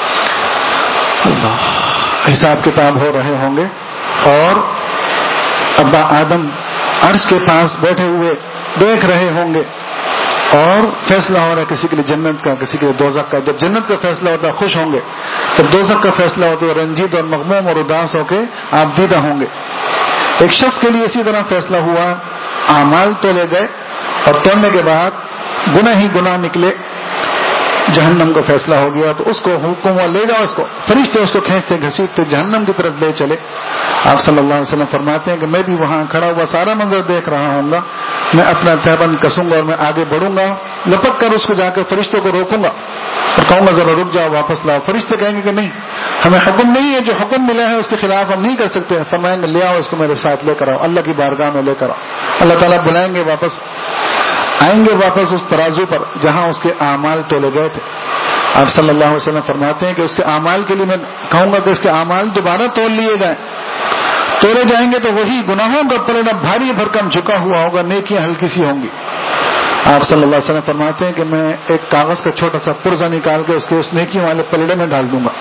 اللہ حساب کتاب ہو رہے ہوں گے، اور ابا آدم عرش کے پاس بیٹھے ہوئے دیکھ رہے ہوں گے، اور فیصلہ ہو رہا ہے کسی کے لیے جنت کا، کسی کے لیے دوزخ کا۔ جب جنت کا فیصلہ ہوتا ہے خوش ہوں گے، جب دوزخ کا فیصلہ ہوتا ہے رنجیت اور مغموم اور اداس ہو کے آپ دیدہ ہوں گے۔ ایک شخص کے لیے اسی طرح فیصلہ ہوا، اعمال تولے گئے، اور تولنے کے بعد گناہ ہی گناہ نکلے، جہنم کا فیصلہ ہو گیا، تو اس کو حکم لے جاؤ، اس کو فرشتے اس کو کھینچتے گھسیٹتے جہنم کی طرف لے چلے۔ آپ صلی اللہ علیہ وسلم فرماتے ہیں کہ میں بھی وہاں کھڑا ہوا سارا منظر دیکھ رہا ہوں گا، میں اپنا تہبند کسوں گا اور میں آگے بڑھوں گا، لپک کر اس کو جا کے فرشتوں کو روکوں گا اور کہوں گا ذرا رک جاؤ، واپس لاؤ۔ فرشتے کہیں گے کہ نہیں، ہمیں حکم نہیں ہے، جو حکم ملا ہے اس کے خلاف ہم نہیں کر سکتے۔ فرمائیں گے لے آؤ اس کو میرے ساتھ لے کر آؤ، اللہ کی بارگاہ میں لے کر آؤ۔ اللہ تعالیٰ بلائیں گے، واپس آئیں گے واپس اس ترازو پر جہاں اس کے اعمال تولے گئے تھے۔ آپ صلی اللہ علیہ وسلم فرماتے ہیں کہ اس کے اعمال کے لیے میں کہوں گا کہ اس کے اعمال دوبارہ تول لیے جائیں، تولے جائیں گے تو وہی گناہوں کا پلڑا بھاری بھرکم جھکا ہوا ہوگا، نیکیاں ہلکی سی ہوں گی۔ آپ صلی اللہ علیہ وسلم فرماتے ہیں کہ میں ایک کاغذ کا چھوٹا سا پرزہ نکال کے اس کے اس نیکیوں والے پلڑے میں ڈال دوں گا،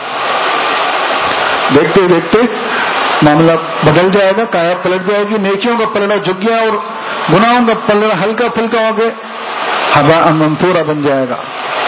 دیکھتے دیکھتے معاملہ بدل جائے گا، کایا پلٹ جائے گی، نیکیوں کا پلڑا جھک گیا اور گناہوں کا پلڑا ہلکا پھلکا ہو گیا، ہباء منثورا بن جائے گا۔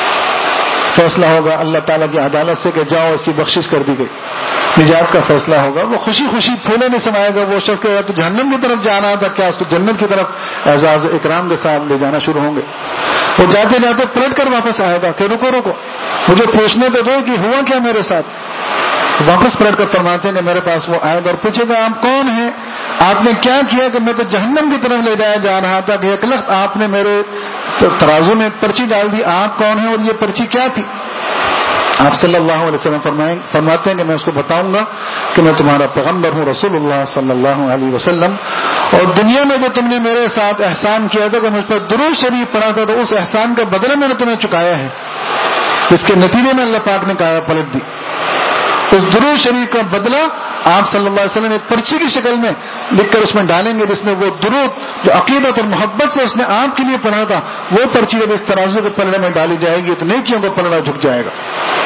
فیصلہ ہوگا اللہ تعالیٰ کی عدالت سے کہ جاؤ اس کی بخشش کر دی گئی، نجات کا فیصلہ ہوگا۔ وہ خوشی خوشی پھولے نہیں سمائے گا، وہ شخص کہ تو جہنم کی طرف جا رہا تھا کیا اس کو جنت کی طرف اعزاز و اکرام کے ساتھ لے جانا شروع ہوں گے۔ وہ جاتے جاتے پلٹ کر واپس آئے گا کہ رکو رکو مجھے پوچھنے تو دو کہ ہوا کیا میرے ساتھ۔ واپس پلٹ کر فرماتے ہیں کہ میرے پاس وہ آئے گا اور پوچھے گا آپ کون ہیں، آپ نے کیا کیا کہ میں تو جہنم کی طرف لے جایا جا رہا تھا کہ ایک لخت آپ نے میرے ترازو میں پرچی ڈال دی، آپ کون ہیں اور یہ پرچی کیا تھی۔ آپ صلی اللہ علیہ وسلم فرمائیں فرماتے ہیں کہ میں اس کو بتاؤں گا کہ میں تمہارا پیغمبر ہوں، رسول اللہ صلی اللہ علیہ وسلم، اور دنیا میں جو تم نے میرے ساتھ احسان کیا تھا کہ مجھ پر درود شریف پڑھا تھا تو اس احسان کا بدلہ میں نے تمہیں چکایا ہے، اس کے نتیجے میں اللہ پاک نے کایا پلٹ دی۔ اس درود شریف کا بدلہ آپ صلی اللہ علیہ وسلم ایک پرچی کی شکل میں لکھ کر اس میں ڈالیں گے، جس میں وہ درود جو عقیدت اور محبت سے اس نے آپ کے لیے پڑھا تھا وہ پرچی جب اس ترازو کے پلڑے میں ڈالی جائے گی تو نیکیوں کا پلڑا جھک جائے گا۔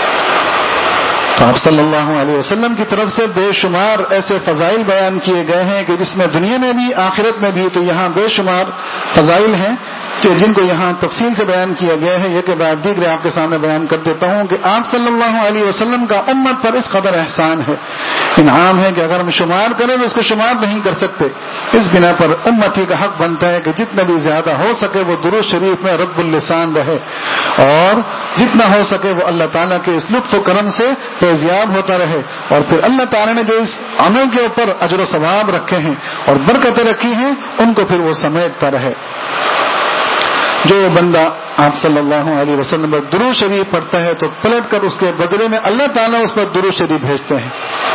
تو آپ صلی اللہ علیہ وسلم کی طرف سے بے شمار ایسے فضائل بیان کیے گئے ہیں کہ جس میں دنیا میں بھی آخرت میں بھی، تو یہاں بے شمار فضائل ہیں جن کو یہاں تفصیل سے بیان کیا گیا ہے، یہ کہ بعد دیگر آپ کے سامنے بیان کر دیتا ہوں کہ آپ صلی اللہ علیہ وسلم کا امت پر اس قدر احسان ہے، انعام ہے کہ اگر ہم شمار کریں تو اس کو شمار نہیں کر سکتے۔ اس بنا پر امتی کا حق بنتا ہے کہ جتنا بھی زیادہ ہو سکے وہ درود شریف میں رب اللسان رہے، اور جتنا ہو سکے وہ اللہ تعالیٰ کے اس لطف و کرم سے فیضیاب ہوتا رہے، اور پھر اللہ تعالیٰ نے جو اس عمل کے اوپر اجر و ثواب رکھے ہیں اور برکتیں رکھی ہیں ان کو پھر وہ سمیٹتا رہے۔ جو بندہ آپ صلی اللہ علیہ وسلم پر درود شریف پڑھتا ہے تو پلٹ کر اس کے بدلے میں اللہ تعالیٰ اس پر درود شریف بھیجتے ہیں۔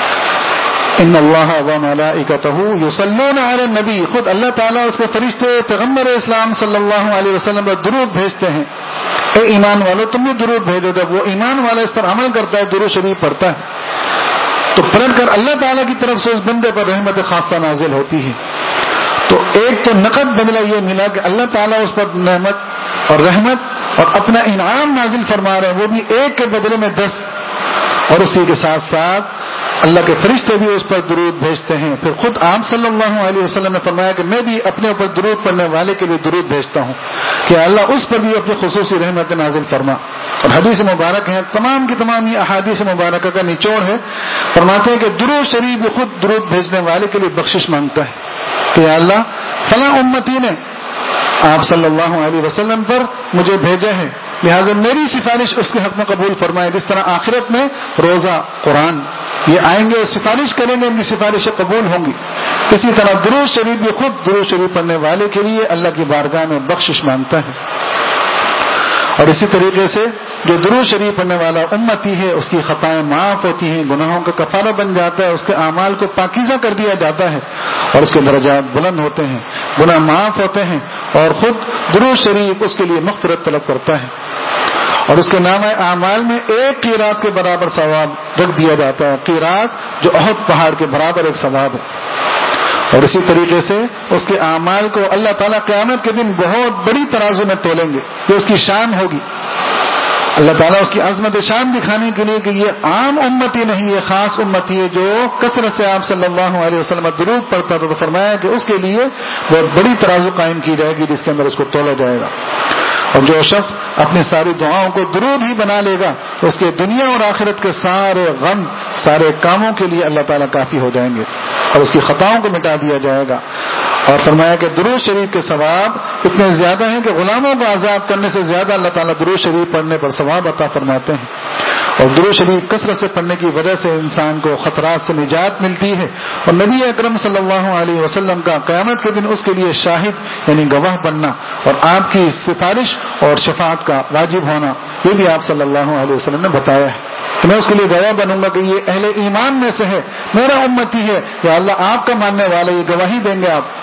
ان اللہ و ملائکتہ یصلون علی النبی، خود اللہ تعالیٰ اس کے فرشتے پیغمبر اسلام صلی اللہ علیہ وسلم پر درود بھیجتے ہیں۔ اے ایمان والو تم بھی درود بھیجو، جب وہ ایمان والا اس پر عمل کرتا ہے، درود شریف پڑھتا ہے، تو پلٹ کر اللہ تعالیٰ کی طرف سے اس بندے پر رحمت خاصہ نازل ہوتی ہے۔ تو ایک تو نقد بدلہ یہ ملا کہ اللہ تعالیٰ اس پر نعمت اور رحمت اور اپنا انعام نازل فرما رہے ہیں، وہ بھی ایک کے بدلے میں دس، اور اسی کے ساتھ ساتھ اللہ کے فرشتے بھی اس پر درود بھیجتے ہیں۔ پھر خود آپ صلی اللہ علیہ وسلم نے فرمایا کہ میں بھی اپنے اوپر درود پڑھنے والے کے لیے درود بھیجتا ہوں کہ اللہ اس پر بھی اپنی خصوصی رحمت نازل فرما۔ اور حدیث مبارک ہیں، تمام کی تمام یہ احادیث مبارکہ کا نچوڑ ہے، فرماتے ہیں کہ درود شریف بھی خود درود بھیجنے والے کے لیے بخشش مانگتا ہے کہ اللہ فلاں امتی نے آپ صلی اللہ علیہ وسلم پر مجھے بھیجا ہے، لہٰذا میری سفارش اس کے حق میں قبول فرمائے۔ جس طرح آخرت میں روزہ قرآن یہ آئیں گے، سفارش کریں گے، ان کی سفارشیں قبول ہوں گی، اسی طرح درود شریف بھی خود درود شریف پڑھنے والے کے لیے اللہ کی بارگاہ میں بخشش مانگتا ہے۔ اور اسی طریقے سے جو درود شریف پڑھنے والا امتی ہے اس کی خطائیں معاف ہوتی ہیں، گناہوں کا کفارہ بن جاتا ہے، اس کے اعمال کو پاکیزہ کر دیا جاتا ہے اور اس کے درجات بلند ہوتے ہیں، گناہ معاف ہوتے ہیں، اور خود درود شریف اس کے لیے مغفرت طلب کرتا ہے، اور اس کے نام اعمال میں ایک قیرات کے برابر ثواب رکھ دیا جاتا ہے، قیرات جو احد پہاڑ کے برابر ایک ثواب ہے۔ اور اسی طریقے سے اس کے اعمال کو اللہ تعالیٰ قیامت کے دن بہت بڑی ترازو میں تولیں گے، یہ اس کی شان ہوگی۔ اللہ تعالیٰ اس کی عظمت شان دکھانے کے لیے کہ یہ عام امتی نہیں، یہ خاص امتی ہے جو کثرت سے آپ صلی اللہ علیہ وسلم درود پڑھتا تھا، تو فرمایا کہ اس کے لیے بہت بڑی ترازو قائم کی جائے گی جس کے اندر اس کو تولا جائے گا۔ اور جو شخص اپنی ساری دعاؤں کو درود ہی بنا لے گا تو اس کے دنیا اور آخرت کے سارے غم، سارے کاموں کے لیے اللہ تعالیٰ کافی ہو جائیں گے اور اس کی خطاؤں کو مٹا دیا جائے گا۔ اور فرمایا کہ درود شریف کے ثواب اتنے زیادہ ہیں کہ غلاموں کو آزاد کرنے سے زیادہ اللہ تعالیٰ درود شریف پڑھنے پر ثواب عطا فرماتے ہیں۔ اور درود شریف کثرت سے پڑھنے کی وجہ سے انسان کو خطرات سے نجات ملتی ہے، اور نبی اکرم صلی اللہ علیہ وسلم کا قیامت کے دن اس کے لیے شاہد یعنی گواہ بننا اور آپ کی سفارش اور شفاعت کا واجب ہونا، یہ بھی آپ صلی اللہ علیہ وسلم نے بتایا ہے کہ میں اس کے لیے گواہ بنوں گا کہ یہ اہل ایمان میں سے ہے، میرا امتی ہے، یا اللہ آپ کا ماننے والا، یہ گواہی دیں گے آپ۔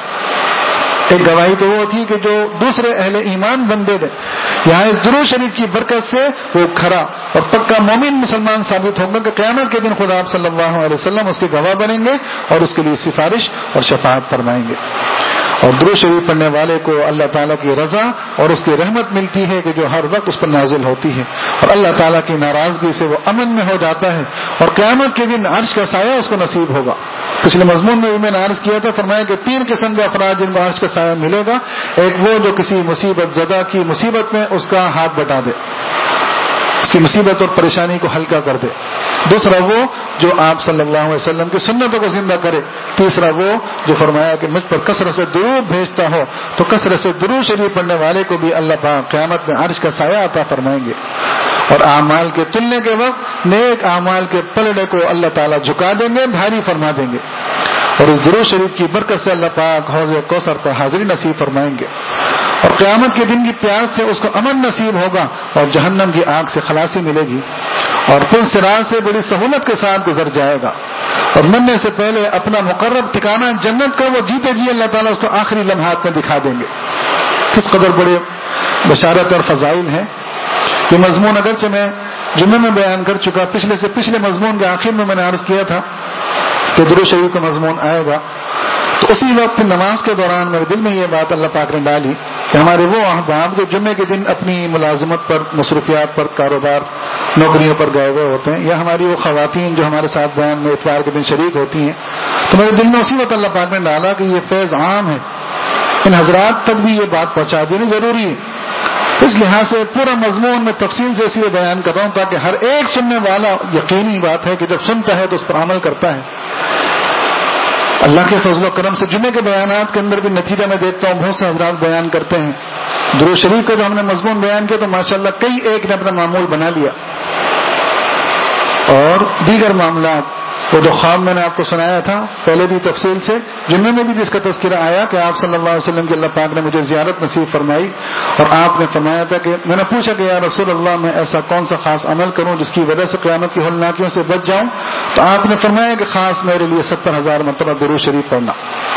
ایک گواہی تو وہ ہوتی ہے کہ جو دوسرے اہل ایمان بندے دیں، یہاں اس درود شریف کی برکت سے وہ کھرا اور پکا مومن مسلمان ثابت ہوگا کہ قیامت کے دن خدا آپ صلی اللہ علیہ وسلم اس کے گواہ بنیں گے اور اس کے لیے سفارش اور شفاعت فرمائیں گے۔ اور درود شریف پڑھنے والے کو اللہ تعالیٰ کی رضا اور اس کی رحمت ملتی ہے کہ جو ہر وقت اس پر نازل ہوتی ہے، اور اللہ تعالیٰ کی ناراضگی سے وہ امن میں ہو جاتا ہے، اور قیامت کے دن عرش کا سایہ اس کو نصیب ہوگا۔ پچھلے مضمون میں بھی میں نے عرض کیا تھا، فرمایا کہ تین قسم کے افراد جن کو عرش کا سایہ ملے گا، ایک وہ جو کسی مصیبت زدہ کی مصیبت میں اس کا ہاتھ بٹا دے، اس کی مصیبت اور پریشانی کو ہلکا کر دے، دوسرا وہ جو آپ صلی اللہ علیہ وسلم کی سنتوں کو زندہ کرے، تیسرا وہ جو فرمایا کہ مجھ پر کثرت سے درود بھیجتا ہو، تو کثرت سے درود شریف پڑھنے والے کو بھی اللہ پاک قیامت میں عرش کا سایہ عطا فرمائیں گے، اور اعمال کے تلنے کے وقت نیک اعمال کے پلڑے کو اللہ تعالیٰ جھکا دیں گے، بھاری فرما دیں گے، اور اس درود شریف کی برکت سے اللہ پاک حوض کوثر پر حاضری نصیب فرمائیں گے، اور قیامت کے دن کی پیاس سے اس کو امن نصیب ہوگا اور جہنم کی آگ سے خلاصی ملے گی، اور پل صراط سے بڑی سہولت کے ساتھ گزر جائے گا، اور مرنے سے پہلے اپنا مقرب ٹھکانہ جنت کا وہ جیتے جی اللہ تعالیٰ اس کو آخری لمحات میں دکھا دیں گے۔ کس قدر بڑے بشارت اور فضائل ہیں۔ یہ مضمون اگرچہ میں جمعے میں بیان کر چکا، پچھلے سے پچھلے مضمون کے آخر میں میں نے عرض کیا تھا کہ درود شریف کا مضمون آئے گا، تو اسی وقت نماز کے دوران میرے دل میں یہ بات اللہ پاک نے ڈالی کہ ہمارے وہ احباب جو جمعے کے دن اپنی ملازمت پر، مصروفیات پر، کاروبار، نوکریوں پر گئے ہوئے ہوتے ہیں، یا ہماری وہ خواتین جو ہمارے ساتھ بیان میں اتوار کے دن شریک ہوتی ہیں، تو میرے دل میں اسی وقت اللہ پاک نے ڈالا کہ یہ فیض عام ہے، ان حضرات تک بھی یہ بات پہنچا دینی ضروری ہے. اس لحاظ سے پورا مضمون میں تفصیل سے اس لیے بیان کر رہا ہوں تاکہ ہر ایک سننے والا یقینی بات ہے کہ جب سنتا ہے تو اس پر عمل کرتا ہے. اللہ کے فضل و کرم سے جمعے کے بیانات کے اندر بھی نتیجہ میں دیکھتا ہوں بہت سے حضرات بیان کرتے ہیں. درود شریف کا جو ہم نے مضمون بیان کیا تو ماشاءاللہ کئی ایک نے اپنا معمول بنا لیا. اور دیگر معاملات وہ جو خواب میں نے آپ کو سنایا تھا پہلے بھی تفصیل سے, جمعے میں بھی جس کا تذکرہ آیا کہ آپ صلی اللہ علیہ وسلم کی اللہ پاک نے مجھے زیارت نصیب فرمائی اور آپ نے فرمایا تھا کہ میں نے پوچھا کہ یا رسول اللہ میں ایسا کون سا خاص عمل کروں جس کی وجہ سے قیامت کی ہولناکیوں سے بچ جاؤں, تو آپ نے فرمایا کہ خاص میرے لیے ستر ہزار مرتبہ درود شریف پڑھنا.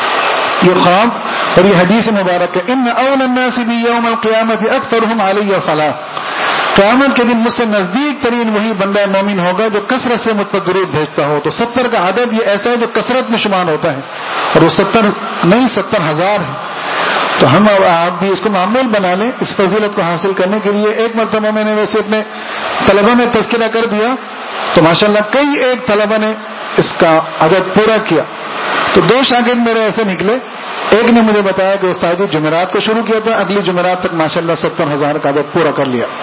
یہ خواب اور یہ حدیث مبارک ہے ان اول الناس بی یوم القیامت اکثرهم علی صلاۃ, قیامت کے دن مجھ سے نزدیک ترین وہی بندہ مومن ہوگا جو کثرت سے مجھ پر درود بھیجتا ہو. تو ستر کا عدد یہ ایسا ہے جو کثرت میں شمار ہوتا ہے اور وہ ستر نہیں ستر ہزار ہے. تو ہم اور آپ بھی اس کو معمول بنا لیں اس فضیلت کو حاصل کرنے کے لیے. ایک مرتبہ میں نے ویسے اپنے طلبہ میں تذکرہ کر دیا تو ماشاءاللہ کئی ایک طلبہ نے اس کا عدد پورا کیا. تو دو شاگرد میرے ایسے نکلے, ایک نے مجھے بتایا کہ استاد جی جمعرات کو شروع کیا تھا, اگلی جمعرات تک ماشاءاللہ ستر ہزار کا عدد پورا کر لیا.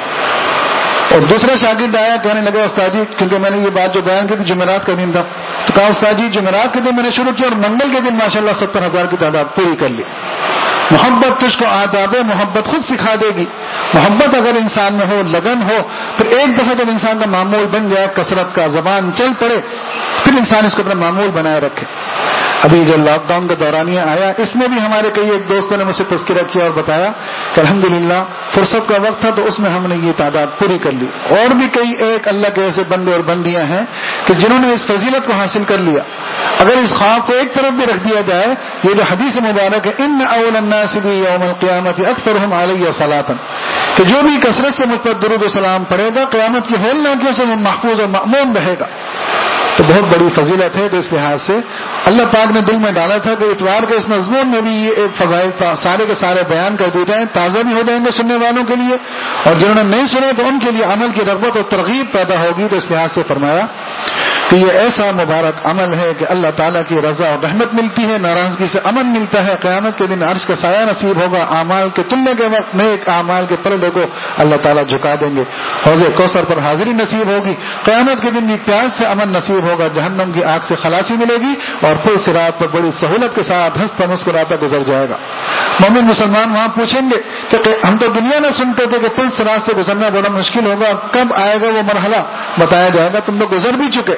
اور دوسرا شاگرد آیا کہنے لگا استاد جی کیونکہ میں نے یہ بات جو بیان کی تھی جمعرات کا دن تھا, تو کہا استاد جی جمعرات کے دن میں نے شروع کیا اور منگل کے دن ماشاءاللہ ستر ہزار کی تعداد پوری کر لی. محبت تجھ کو آداب محبت خود سکھا دے گی. محبت اگر انسان میں ہو, لگن ہو, پھر ایک دفعہ جب انسان کا معمول بن جائے کثرت کا, زبان چل پڑے, پھر انسان اس کو اپنا معمول بنائے رکھے. ابھی جو لاک ڈاؤن کا دورانیہ آیا اس میں بھی ہمارے کئی ایک دوستوں نے مجھ سے تذکرہ کیا اور بتایا کہ الحمدللہ فرصت کا وقت تھا تو اس میں ہم نے یہ تعداد پوری کر لی. اور بھی کئی ایک اللہ کے ایسے بندے اور بندیاں ہیں کہ جنہوں نے اس فضیلت کو حاصل کر لیا. اگر اس خواب کو ایک طرف بھی رکھ دیا جائے, یہ جو حدیث مبارک ہے ان اول الناس بی یوم القیامت اکثرهم علی صلاۃ, کہ جو بھی کثرت سے مجھ پر درود و سلام پڑھے گا قیامت کی ہولناکیوں سے وہ محفوظ اور مأمون رہے گا. تو بہت بڑی فضیلت ہے. تو اس لحاظ سے اللہ پاک نے دل میں ڈالا تھا کہ اتوار کے اس مضمون میں بھی یہ ایک فضائل سارے کے سارے بیان کر دیے جائیں, تازہ بھی ہو جائیں گے سننے والوں کے لیے, اور جنہوں نے نہیں سنے تو ان کے لیے عمل کی رغبت اور ترغیب پیدا ہوگی. تو اس لحاظ سے فرمایا کہ یہ ایسا مبارک عمل ہے کہ اللہ تعالیٰ کی رضا اور رحمت ملتی ہے, ناراضگی سے امن ملتا ہے. قیامت کے دن عرش کا سایہ نصیب ہوگا. اعمال کے تلنے کے وقت نیک اعمال کے پردے کو اللہ تعالیٰ جھکا دیں گے. حوض کوثر پر حاضری نصیب ہوگی. قیامت کے دن بھی پیاس سے امن نصیب ہوگا. جہنم کی آگ سے خلاصی ملے گی اور پل صراط پر بڑی سہولت کے ساتھ ہنستا مسکراتا گزر جائے گا. مومن مسلمان وہاں پوچھیں گے کہ ہم تو دنیا میں سنتے تھے کہ پل صراط سے گزرنا بڑا مشکل ہوگا, کب آئے گا وہ مرحلہ؟ بتایا جائے گا تم لوگ گزر بھی چکے.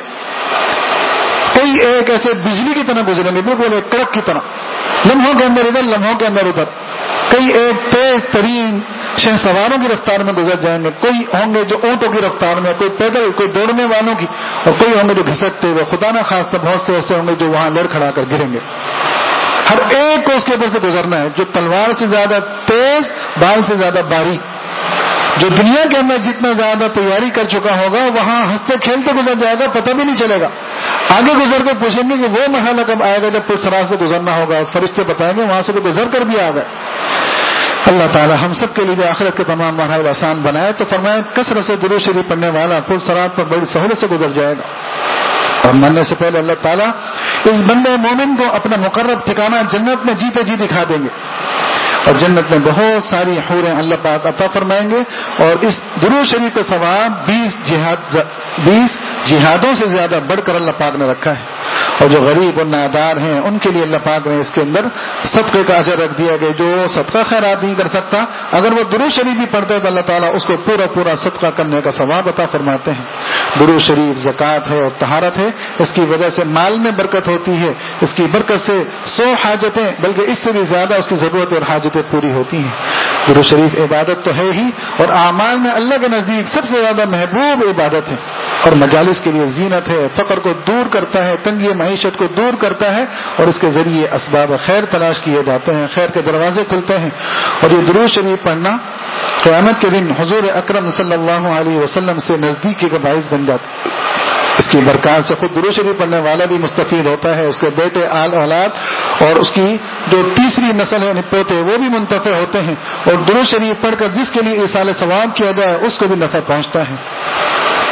کئی ایک ایسے بجلی کی طرح گزریں گے, بالکل ایک ٹرک کی طرح, لمحوں کے اندر ادھر لمحوں کے اندر ادھر. کئی ایک تیز ترین شہ سواروں کی رفتار میں گزر جائیں گے. کوئی ہوں گے جو اونٹوں کی رفتار میں, کوئی پیدل, کوئی دوڑنے والوں کی, اور کوئی ہوں گے جو گھسکتے ہوئے. خدا نہ خواستہ بہت سے ایسے ہوں گے جو وہاں لڑ کھڑا کر گریں گے. ہر ایک کو اس کے اوپر سے گزرنا ہے. جو تلوار سے زیادہ تیز, بال سے زیادہ باریک, جو دنیا کے اندر جتنا زیادہ تیاری کر چکا ہوگا وہاں ہنستے کھیلتے گزر جائے گا, پتہ بھی نہیں چلے گا. آگے گزر کے پوچھیں گے کہ وہ مرحلہ کب آئے گا جب پل صراط سے گزرنا ہوگا. فرشتے بتائیں گے وہاں سے تو گزر کر بھی آ گئے. اللہ تعالی ہم سب کے لیے آخرت کے تمام مراحل آسان بنائے. تو فرمایا کثرت سے درود شریف پڑھنے والا پل صراط پر بڑی سہولت سے گزر جائے گا. اور مرنے سے پہلے اللہ تعالیٰ اس بندے مومن کو اپنا مقرب ٹھکانہ جنت میں جیتے جی دکھا دیں گے, اور جنت میں بہت ساری حوریں اللہ پاک عطا فرمائیں گے. اور اس درود شریف کا ثواب بیس جہاد بیس جہادوں سے زیادہ بڑھ کر اللہ پاک نے رکھا ہے. اور جو غریب اور نادار ہیں ان کے لیے اللہ پاک نے اس کے اندر صدقے کا اجر رکھ دیا گیا. جو صدقہ خیرات نہیں کر سکتا اگر وہ درود شریف بھی پڑھتا ہے تو اللہ تعالیٰ اس کو پورا پورا صدقہ کرنے کا ثواب عطا فرماتے ہیں. درود شریف زکوٰۃ ہے اور طہارت ہے. اس کی وجہ سے مال میں برکت ہوتی ہے. اس کی برکت سے سو حاجتیں بلکہ اس سے بھی زیادہ اس کی ضرورت اور حاجتیں پوری ہوتی ہیں. درود شریف عبادت تو ہے ہی, اور اعمال میں اللہ کے نزدیک سب سے زیادہ محبوب عبادت ہے, اور مجالس کے لیے زینت ہے. فقر کو دور کرتا ہے, تنگی معیشت کو دور کرتا ہے, اور اس کے ذریعے اسباب خیر تلاش کیے جاتے ہیں, خیر کے دروازے کھلتے ہیں. اور یہ درود شریف پڑھنا قیامت کے دن حضور اکرم صلی اللہ علیہ وسلم سے نزدیکی کا باعث بن جاتا ہے. اس کی برکات سے خود درود شریف پڑھنے والا بھی مستفید ہوتا ہے, اس کے بیٹے آل اولاد اور اس کی جو تیسری نسل ہے پوتے وہ بھی منتفع ہوتے ہیں. اور درود شریف پڑھ کر جس کے لیے ایصال ثواب کیا جائے اس کو بھی نفع پہنچتا ہے.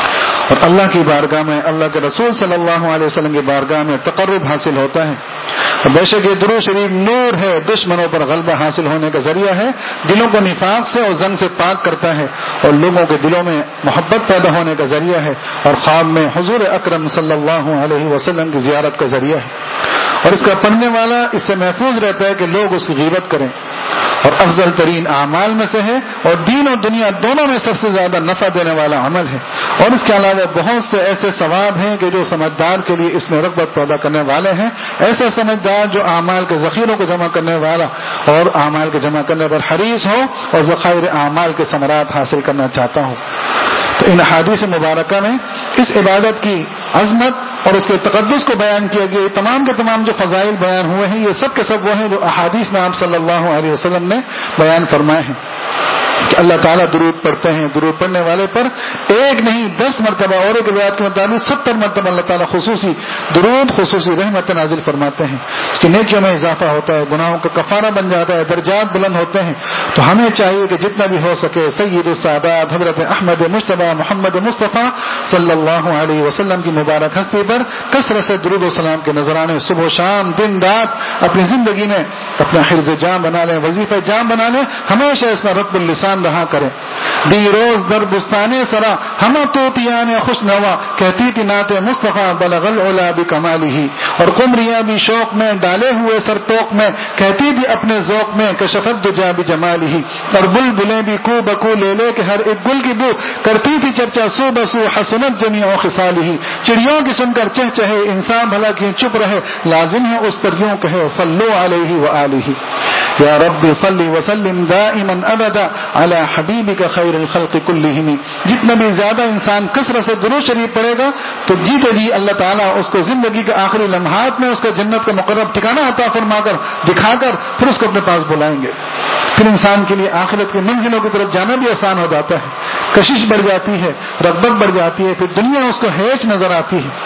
اور اللہ کی بارگاہ میں، اللہ کے رسول صلی اللہ علیہ وسلم کی بارگاہ میں تقرب حاصل ہوتا ہے۔ اور بے شک یہ درود شریف نور ہے، دشمنوں پر غلبہ حاصل ہونے کا ذریعہ ہے، دلوں کو نفاق سے اور زنگ سے پاک کرتا ہے، اور لوگوں کے دلوں میں محبت پیدا ہونے کا ذریعہ ہے، اور خواب میں حضور اکرم صلی اللہ علیہ وسلم کی زیارت کا ذریعہ ہے۔ اور اس کا پڑھنے والا اس سے محفوظ رہتا ہے کہ لوگ اس کی غیبت کریں، اور افضل ترین اعمال میں سے ہے، اور دین اور دنیا دونوں میں سب سے زیادہ نفع دینے والا عمل ہے۔ اور اس کے علاوہ بہت سے ایسے ثواب ہیں کہ جو سمجھدار کے لیے اس میں رغبت پیدا کرنے والے ہیں، ایسا سمجھدار جو اعمال کے ذخیروں کو جمع کرنے والا اور اعمال کے جمع کرنے پر حریص ہو اور ذخائر اعمال کے ثمرات حاصل کرنا چاہتا ہو۔ تو ان احادیث مبارکہ میں اس عبادت کی عظمت اور اس کے تقدس کو بیان کیا گیا۔ یہ تمام کے تمام جو فضائل بیان ہوئے ہیں، یہ سب کے سب وہ ہیں جو احادیث میں آپ صلی اللہ علیہ وسلم نے بیان فرمائے ہیں کہ اللہ تعالیٰ درود پڑھتے ہیں، درود پڑھنے والے پر ایک نہیں دس مرتبہ، اور ایک روایت کے مطابق ستر مرتبہ اللہ تعالیٰ خصوصی درود، خصوصی رحمت نازل فرماتے ہیں۔ اس کی نیکیوں میں اضافہ ہوتا ہے، گناہوں کا کفارہ بن جاتا ہے، درجات بلند ہوتے ہیں۔ تو ہمیں چاہیے کہ جتنا بھی ہو سکے سید السادات حضرت احمد مجتبیٰ محمد مصطفیٰ صلی اللہ علیہ وسلم کی مبارک ہستی پر کثرت سے درود و سلام کے نذرانے صبح و شام دن رات اپنی زندگی میں اپنا حرز جام بنا لیں، وظیفہ جام بنا لیں، ہمیشہ اس میں رب اللسان رہا کریں۔ دی روز در بستانے سرا ہم توتیان خوش نوا، کہتی تھی نعت مصطفیٰ بلغ العلا بکمالہ، اور قمریاں بھی شوق میں ڈالے ہوئے سر توق میں، کہتی تھی اپنے ذوق میں کشفت دجا بجمالہ، اور بلبلیں بھی کو بکو لے لے کے ہر ایک گل کی بو کرتی تھی چرچا سو بسو حسنت جمیع خصالہ، چڑیوں کی سن کر چہ چہے انسان بھلا کیوں چپ رہے، لازم ہے اس پر یوں کہے صلو علیہ وآلہ۔ یا رب صلی وسلم دائما ابدا علی حبیبک خیر الخلق کلہم۔ جتنا بھی زیادہ انسان کثرت سے درود شریف پڑھے گا تو جیتے جی اللہ تعالیٰ اس کو زندگی کے آخری لمحات میں اس کا جنت کا مقرب ٹھکانہ عطا فرما کر دکھا کر پھر اس کو اپنے پاس بلائیں گے۔ پھر انسان کے لیے آخرت کی منزلوں کی طرف جانا بھی آسان ہو جاتا ہے، کشش بڑھ جاتی ہے، رغبت بڑھ جاتی ہے، پھر دنیا اس کو ہیچ نظر آتی ہے۔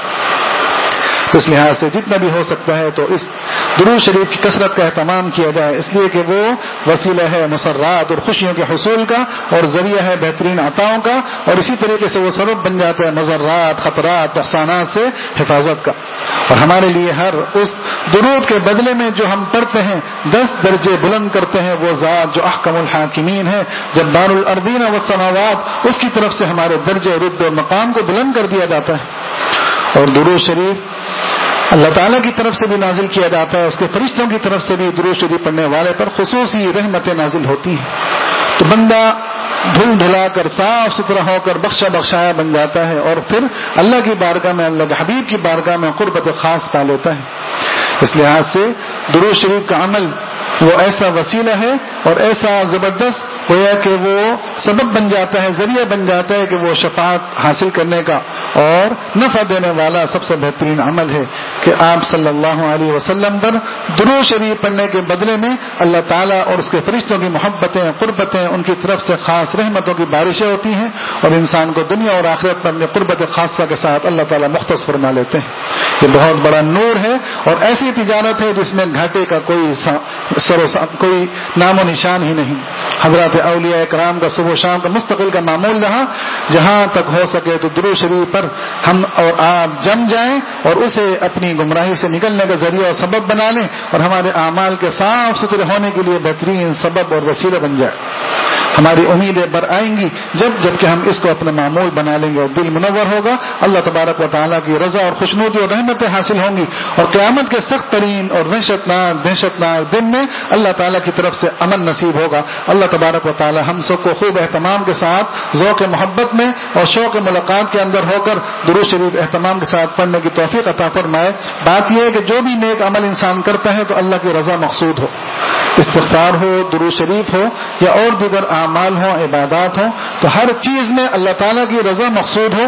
تو اس لحاظ سے جتنا بھی ہو سکتا ہے تو اس درود شریف کی کثرت کا اہتمام کیا جائے، اس لیے کہ وہ وسیلہ ہے مسرات اور خوشیوں کے حصول کا، اور ذریعہ ہے بہترین عطاؤں کا، اور اسی طریقے سے وہ سبب بن جاتا ہے مضرات، خطرات، نقصانات سے حفاظت کا۔ اور ہمارے لیے ہر اس درود کے بدلے میں جو ہم پڑھتے ہیں دس درجے بلند کرتے ہیں وہ ذات جو احکم الحاکمین ہے، جبار الارضین والسماوات، اس کی طرف سے ہمارے درجے رتبے اور مقام کو بلند کر دیا جاتا ہے۔ اور درود شریف اللہ تعالیٰ کی طرف سے بھی نازل کیا جاتا ہے، اس کے فرشتوں کی طرف سے بھی درود شریف پڑھنے والے پر خصوصی رحمتیں نازل ہوتی ہیں، تو بندہ دھل دھلا کر صاف ستھرا ہو کر بخشا بخشایا بن جاتا ہے، اور پھر اللہ کی بارگاہ میں، اللہ کے حبیب کی بارگاہ میں قربت خاص پا لیتا ہے۔ اس لحاظ سے درود شریف کا عمل وہ ایسا وسیلہ ہے اور ایسا زبردست گویا کہ وہ سبب بن جاتا ہے، ذریعہ بن جاتا ہے کہ وہ شفاعت حاصل کرنے کا اور نفع دینے والا سب سے بہترین عمل ہے کہ آپ صلی اللہ علیہ وسلم پر درود شریف پڑھنے کے بدلے میں اللہ تعالیٰ اور اس کے فرشتوں کی محبتیں، قربتیں، ان کی طرف سے خاص رحمتوں کی بارشیں ہوتی ہیں، اور انسان کو دنیا اور آخرت پر اپنے قربت خاصہ کے ساتھ اللہ تعالیٰ مختص فرما لیتے ہیں۔ یہ بہت بڑا نور ہے اور ایسی تجارت ہے جس میں گھاٹے کا کوئی سر و کوئی نام و نشان ہی نہیں۔ حضرات اولیاء اکرام کا صبح و شام کا مستقل کا معمول رہا، جہاں تک ہو سکے تو درود شریف پر ہم اور آپ جم جائیں اور اسے اپنی گمراہی سے نکلنے کا ذریعہ اور سبب بنا لیں، اور ہمارے اعمال کے صاف ستھرے ہونے کے لیے بہترین سبب اور وسیلہ بن جائے۔ ہماری امیدیں بر آئیں گی جب جب کہ ہم اس کو اپنا معمول بنا لیں گے، اور دل منور ہوگا، اللہ تبارک و تعالیٰ کی رضا اور خوشنودی اور رحمتیں حاصل ہوں گی، اور قیامت کے سخت ترین اور وحشتناک دہشتناک دن میں اللہ تعالیٰ کی طرف سے امن نصیب ہوگا۔ اللہ تبارک و تعالیٰ ہم سب کو خوب اہتمام کے ساتھ ذوق محبت میں اور شوق ملاقات کے اندر ہو کر درود شریف اہتمام کے ساتھ پڑھنے کی توفیق عطا فرمائے۔ بات یہ ہے کہ جو بھی نیک عمل انسان کرتا ہے تو اللہ کی رضا مقصود ہو، استغفار ہو، درود شریف ہو، یا اور دیگر اعمال ہوں، عبادات ہوں، تو ہر چیز میں اللہ تعالیٰ کی رضا مقصود ہو،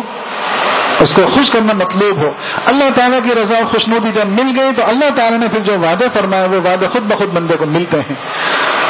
اس کو خوش کرنا مطلوب ہو۔ اللہ تعالیٰ کی رضا اور خوشنودی جب مل گئی تو اللہ تعالیٰ نے پھر جو وعدے فرمائے وہ وعدے خود بخود بندے کو ملتے ہیں۔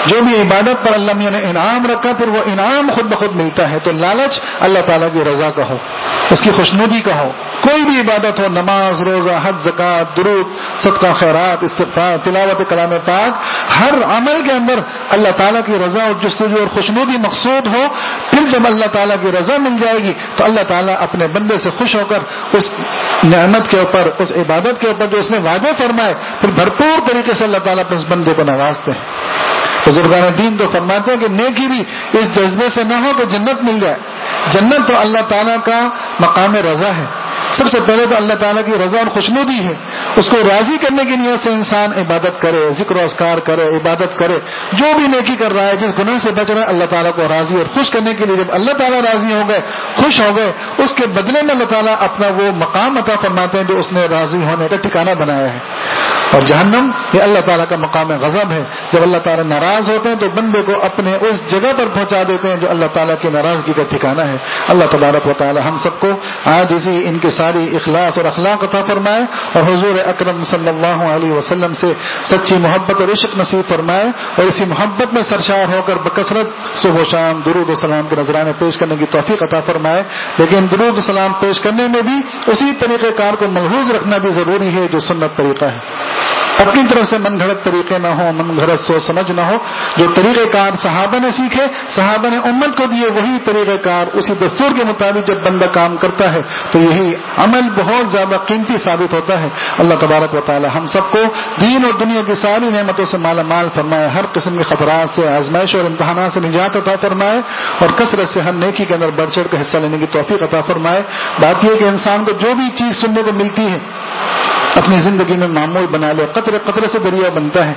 جو بھی عبادت پر اللہ میاں نے انعام رکھا پھر وہ انعام خود بخود ملتا ہے. تو لالچ اللہ تعالیٰ کی رضا کا ہو, اس کی خوشنودی کا ہو. کوئی بھی عبادت ہو, نماز, روزہ, حج, زکات, درود, صدقہ, خیرات, استغفار, تلاوت کلام پاک, ہر عمل کے اندر اللہ تعالیٰ کی رضا اور جستجو اور خوشنودی مقصود ہو. پھر جب اللہ تعالیٰ کی رضا مل جائے گی تو اللہ تعالیٰ اپنے بندے سے خوش ہو کر اس نعمت کے اوپر, اس عبادت کے اوپر جو اس نے وعدے فرمائے, پھر بھرپور طریقے سے اللہ تعالیٰ اپنے اس بندے کو نوازتے ہیں. بزرگان دین تو فرماتے ہیں کہ نیکی بھی اس جذبے سے نہ ہو کہ جنت مل جائے. جنت تو اللہ تعالیٰ کا مقام رضا ہے. سب سے پہلے تو اللہ تعالیٰ کی رضا اور خوشنودی ہے. اس کو راضی کرنے کی نیت سے انسان عبادت کرے, ذکر و اذکار کرے, عبادت کرے, جو بھی نیکی کر رہا ہے, جس گناہ سے بچ رہا ہے, اللہ تعالیٰ کو راضی اور خوش کرنے کے لیے جب اللہ تعالیٰ راضی ہو گئے, خوش ہو گئے, اس کے بدلے میں اللہ تعالیٰ اپنا وہ مقام عطا فرماتے ہیں جو اس نے راضی ہونے کا ٹھکانہ بنایا ہے. اور جہنم یہ اللہ تعالیٰ کا مقام غضب ہے. جب اللہ تعالیٰ ناراض ہوتے ہیں تو بندے کو اپنے اس جگہ پر پہنچا دیتے ہیں جو اللہ تعالیٰ کی ناراضگی کا ٹھکانہ ہے. اللہ تبارک و تعالیٰ ہم سب کو آج اسی ان کی ساری اخلاص اور اخلاق عطا فرمائے اور حضور اکرم صلی اللہ علیہ وسلم سے سچی محبت اور عشق نصیب فرمائے, اور اسی محبت میں سرشار ہو کر بکثرت صبح و شام درود و سلام کے نذرانے پیش کرنے کی توفیق عطا فرمائے. لیکن درود و سلام پیش کرنے میں بھی اسی طریقہ کار کو ملحوظ رکھنا بھی ضروری ہے جو سنت طریقہ ہے. اپنی طرف سے من گھڑت طریقے نہ ہو, من گھڑت سوچ سمجھ نہ ہو. جو طریقہ کار صحابہ نے سیکھے, صحابہ نے امت کو دیے, وہی طریقہ کار اسی دستور کے مطابق جب بندہ کام کرتا ہے تو یہی عمل بہت زیادہ قیمتی ثابت ہوتا ہے. اللہ تبارک و تعالی ہم سب کو دین اور دنیا کی ساری نعمتوں سے مالا مال فرمائے, ہر قسم کے خطرات سے, آزمائش اور امتحانات سے نجات عطا فرمائے, اور کثرت سے ہر نیکی کے اندر بڑھ چڑھ کر حصہ لینے کی توفیق عطا فرمائے. بات یہ کہ انسان کو جو بھی چیز سننے کو ملتی ہے اپنی زندگی میں معمول بنا لے. قطرے قطرے سے دریا بنتا ہے.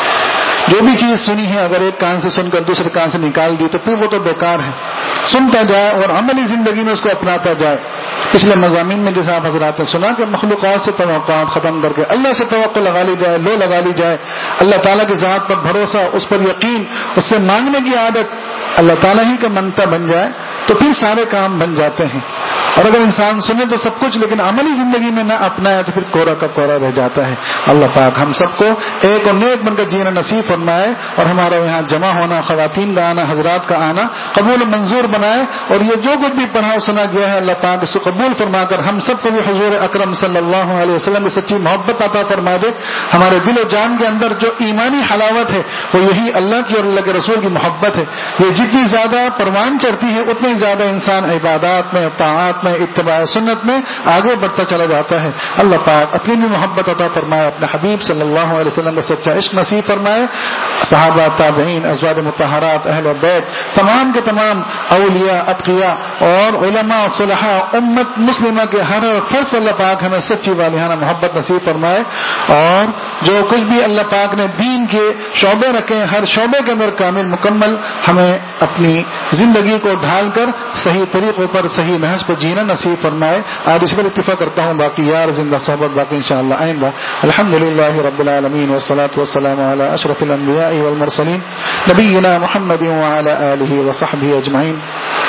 جو بھی چیز سنی ہے اگر ایک کان سے سن کر دوسرے کان سے نکال دی تو پھر وہ تو بیکار ہے. سنتا جائے اور عملی زندگی میں اس کو اپناتا جائے. پچھلے مضامین میں جیسے آپ حضرات نے سنا کہ مخلوقات سے توقعات ختم کر کے اللہ سے توقع لگا لی جائے, لو لگا لی جائے, اللہ تعالیٰ کی ذات پر بھروسہ, اس پر یقین, اس سے مانگنے کی عادت, اللہ تعالیٰ ہی کا منتا بن جائے تو پھر سارے کام بن جاتے ہیں. اور اگر انسان سنے تو سب کچھ لیکن عملی زندگی میں نہ اپنایا تو پھر کوڑا کا کوڑا رہ جاتا ہے. اللہ پاک ہم سب کو ایک اور نیک بن کر جینا نصیب فرمائے, اور ہمارا یہاں جمع ہونا, خواتین کا آنا, حضرات کا آنا قبول منظور بنائے. اور یہ جو کچھ بھی پڑھا سنا گیا ہے اللہ پاک اس کو قبول فرما کر ہم سب کو بھی حضور اکرم صلی اللہ علیہ وسلم کی سچی محبت عطا فرما دے. ہمارے دل و جان کے اندر جو ایمانی حلاوت ہے وہ یہی اللہ کی اور اللہ کے رسول کی محبت ہے. یہ جتنی زیادہ پروان چڑھتی ہے اتنی زیادہ انسان عبادات میں, طاعات میں, اتباع سنت میں آگے بڑھتا چلا جاتا ہے. اللہ پاک اپنی بھی محبت عطا فرمائے, اپنے حبیب صلی اللہ علیہ وسلم کا سچا عشق نصیب فرمائے. صحابہ, تابعین, ازواج مطہرات, اہل بیت, تمام کے تمام اولیاء, اتقیاء اور علماء, صلحاء, امت مسلمہ کے ہر فرد اللہ پاک ہمیں سچی والہانہ محبت نصیب فرمائے. اور جو کچھ بھی اللہ پاک نے دین کے شعبے رکھے, ہر شعبے کے اندر کامل مکمل ہمیں اپنی زندگی کو ڈھال کر صحیح طریقوں پر, صحیح نہج پر جینا نصیب فرمائے. آج اس پر اتفاق کرتا ہوں, باقی یار زندہ صحبت باقی انشاءاللہ آئندہ. الحمدللہ رب العالمین والصلاة والسلام علی اشرف الانبیاء والمرسلین نبینا محمد وعلی آلہ وصحبہ اجمعین.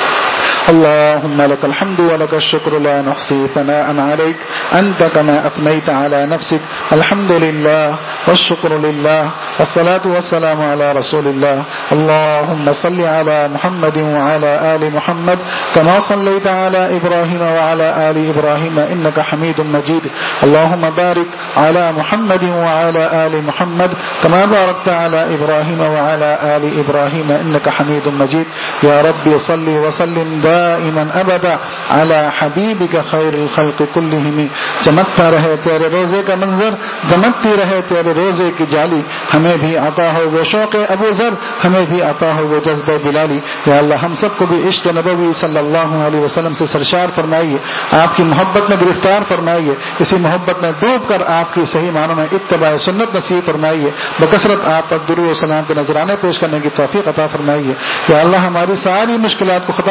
اللهم لك الحمد ولك الشكر لا نحصي ثناء عليك أنت كما أثنيت على نفسك. الحمد لله والشكر لله والصلاة والسلام على رسول الله. اللهم صل على محمد وعلى آل محمد كما صليت على إبراهيم وعلى آل إبراهيم إنك حميد مجيد. اللهم بارك على محمد وعلى آل محمد كما باركت على إبراهيم وعلى آل إبراهيم إنك حميد مجيد. يا رب صل وسلم دائما ابدا على حبیبک خیر الخلق کلہم. چمکتا رہے تیرے روزے کا منظر, دمکتی رہے تیرے روزے کی جالی. ہمیں بھی عطا ہو وہ شوق ابو ذر, ہمیں بھی عطا ہو وہ جذبہ بلالی. یا اللہ ہم سب کو بھی عشق نبوی صلی اللہ علیہ وسلم سے سرشار فرمائیے, آپ کی محبت میں گرفتار فرمائیے, اسی محبت میں ڈوب کر آپ کی صحیح معنوں میں اتباع سنت نصیب فرمائیے. بکثرت آپ پر درود و سلام کے نذرانے پیش کرنے کی توفیق عطا فرمائیے. یا اللہ ہماری ساری مشکلات کو ختم فرمائیے.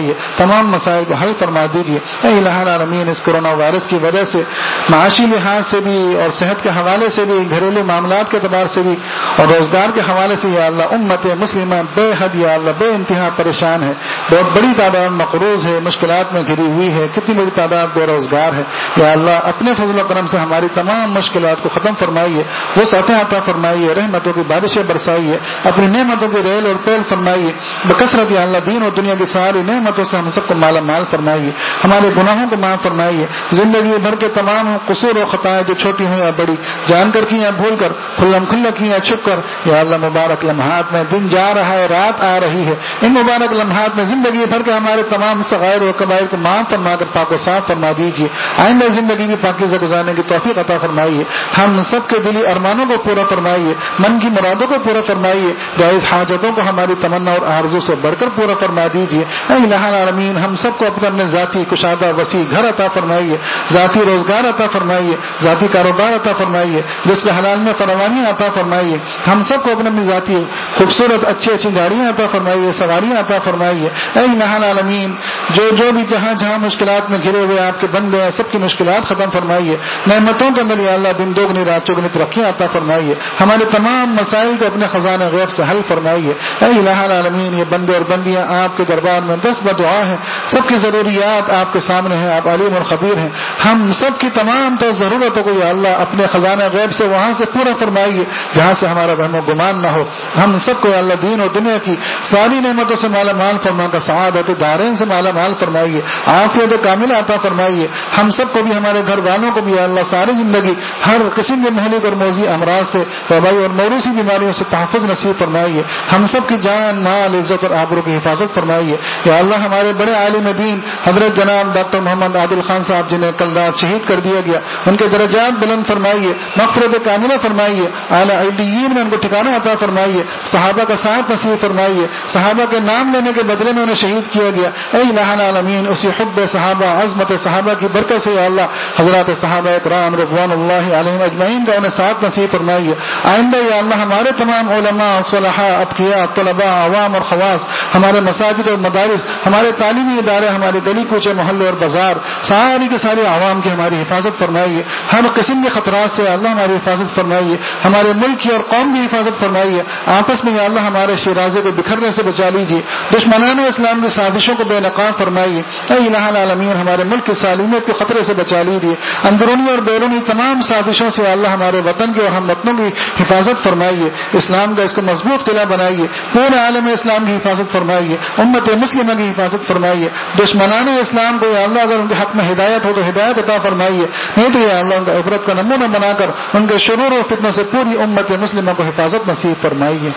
فرمائیے، تمام مسائل کو حل فرما دیجیے۔ اے الہ العالمین، اس کورونا وائرس کی وجہ سے معاشی لحاظ سے بھی اور صحت کے حوالے سے بھی، گھریلو معاملات کے اعتبار سے بھی اور روزگار کے حوالے سے یا اللہ امت مسلمہ بے حد یا اللہ بے انتہا پریشان ہے، بہت بڑی تعداد مقروض ہے، مشکلات میں گھری ہوئی ہے، کتنی بڑی تعداد بے روزگار ہے۔ یا اللہ اپنے فضل و کرم سے ہماری تمام مشکلات کو ختم فرمائیے، وسعتیں عطا فرمائیے، رحمتوں کی بارشیں برسائیے، اپنی نعمتوں کی ریل اور پیل فرمائیے بکثرت یا اللہ، دین اور دنیا کی ساری نعمتوں سے ہم سب کو مالا مال فرمائیے، ہمارے گناہوں کو معاف فرمائیے، زندگی بھر کے تمام قصور و خطائیں جو چھوٹی ہوں یا بڑی، جان کر کی یا بھول کر، کھلم کھلا کی یا چھپ کر، یا اللہ مبارک لمحات میں دن جا رہا ہے، رات آ رہی ہے، ان مبارک لمحات میں زندگی بھر کے ہمارے تمام صغائر و کبائر کو معاف فرما کر پاک و صاف فرما دیجیے، آئندہ زندگی بھی پاکیزہ گزارنے کی توفیق عطا فرمائیے، ہم سب کے دلی ارمانوں کو پورا فرمائیے، من کی مرادوں کو پورا فرمائیے، جائز حاجتوں کو ہماری تمنا اور آرزو سے بڑھ کر پورا فرما دیجیے۔ اے الہ العالمین، ہم سب کو اپنے اپنے ذاتی کشادہ وسیع گھر عطا فرمائیے، ذاتی روزگار عطا فرمائیے، ذاتی کاروبار عطا فرمائیے، رزق حلال میں فراوانی عطا فرمائیے، ہم سب کو اپنے اپنی ذاتی خوبصورت اچھی اچھی گاڑیاں عطا فرمائیے، سواریاں عطا فرمائیے۔ اے الہ العالمین، جو جو بھی جہاں جہاں مشکلات میں گھرے ہوئے آپ کے بندے ہیں، سب کی مشکلات ختم فرمائیے، نعمتوں کے اندر یا اللہ دن دوگنی رات چوگنی ترقی عطا فرمائیے، ہمارے تمام مسائل کو اپنے خزانہ غیب سے حل فرمائیے۔ اے الہ العالمین، یہ بندے اور بندیاں آپ کے دربار میں دس بدعا ہیں، سب کی ضروریات آپ کے سامنے ہیں، آپ علیم اور خبیر ہیں، ہم سب کی تمام تو ضرورتوں کو یا اللہ اپنے خزانہ غیب سے وہاں سے پورا فرمائیے جہاں سے ہمارا وہم و گمان نہ ہو، ہم سب کو یا اللہ دین اور دنیا کی ساری نعمتوں سے مالا مال فرما کر سعادت دارین سے مالا مال فرمائیے، عافیت کاملہ عطا فرمائیے، ہم سب کو بھی ہمارے گھر والوں کو بھی یا اللہ ساری زندگی ہر قسم کے مہلک اور موذی امراض سے، وبائی اور موروثی بیماریوں سے تحفظ نصیب فرمائیے، ہم سب کی جان مال عزت اور آبرو کی حفاظت فرمائیے۔ یا اللہ ہمارے بڑے عالم دین حضرت جناب ڈاکٹر محمد عادل خان صاحب جنہیں کل رات شہید کر دیا گیا، ان کے درجات بلند فرمائیے، مغفرت کاملہ فرمائیے، اعلیٰ علیین میں ان کو ٹھکانہ عطا فرمائیے، صحابہ کا ساتھ نصیب فرمائیے، صحابہ کے نام لینے کے بدلے میں انہیں شہید کیا گیا۔ اے الہ العالمین، اسی حب صحابہ، عظمت صحابہ کی برکت سے یا اللہ حضرات صحابہ اکرام رضوان اللہ علیہم اجمعین کا انہیں ساتھ نصیب فرمائیے۔ آئندہ یا اللہ ہمارے تمام علماء، صلحاء، اتقیاء، طلباء، عوام اور خواص، ہمارے مساجد اور مدارس، ہمارے تعلیمی ادارے، ہمارے گلی کوچے محلے اور بازار، ساری کے سارے عوام کی ہماری حفاظت فرمائیے، ہر قسم کے خطرات سے اللہ ہماری حفاظت فرمائیے، ہمارے ملک کی اور قوم کی حفاظت فرمائیے، آپس میں یا اللہ ہمارے شیرازے کو بکھرنے سے بچا لیجیے، دشمنان اسلام کی سازشوں کو بے نقاب فرمائیے۔ اے الہ العالمین، ہمارے ملک کی سالمیت کے خطرے سے بچا لیجیے، اندرونی اور بیرونی تمام سازشوں سے اللہ ہمارے وطن کے اور ہم وطنوں کی حفاظت فرمائیے، اسلام کا اس کو مضبوط قلعہ بنائیے، پورے عالم اسلام کی حفاظت فرمائیے، امت مسلمہ کی حفاظت فرمائیے، دشمنان اسلام کو یا اللہ اگر ان کے حق میں ہدایت ہو تو ہدایت عطا فرمائیے، نہیں تو یا اللہ ان کا عبرت کا نمونہ بنا کر ان کے شرور و فتنوں سے پوری امت مسلمہ کو حفاظت نصیب فرمائیے۔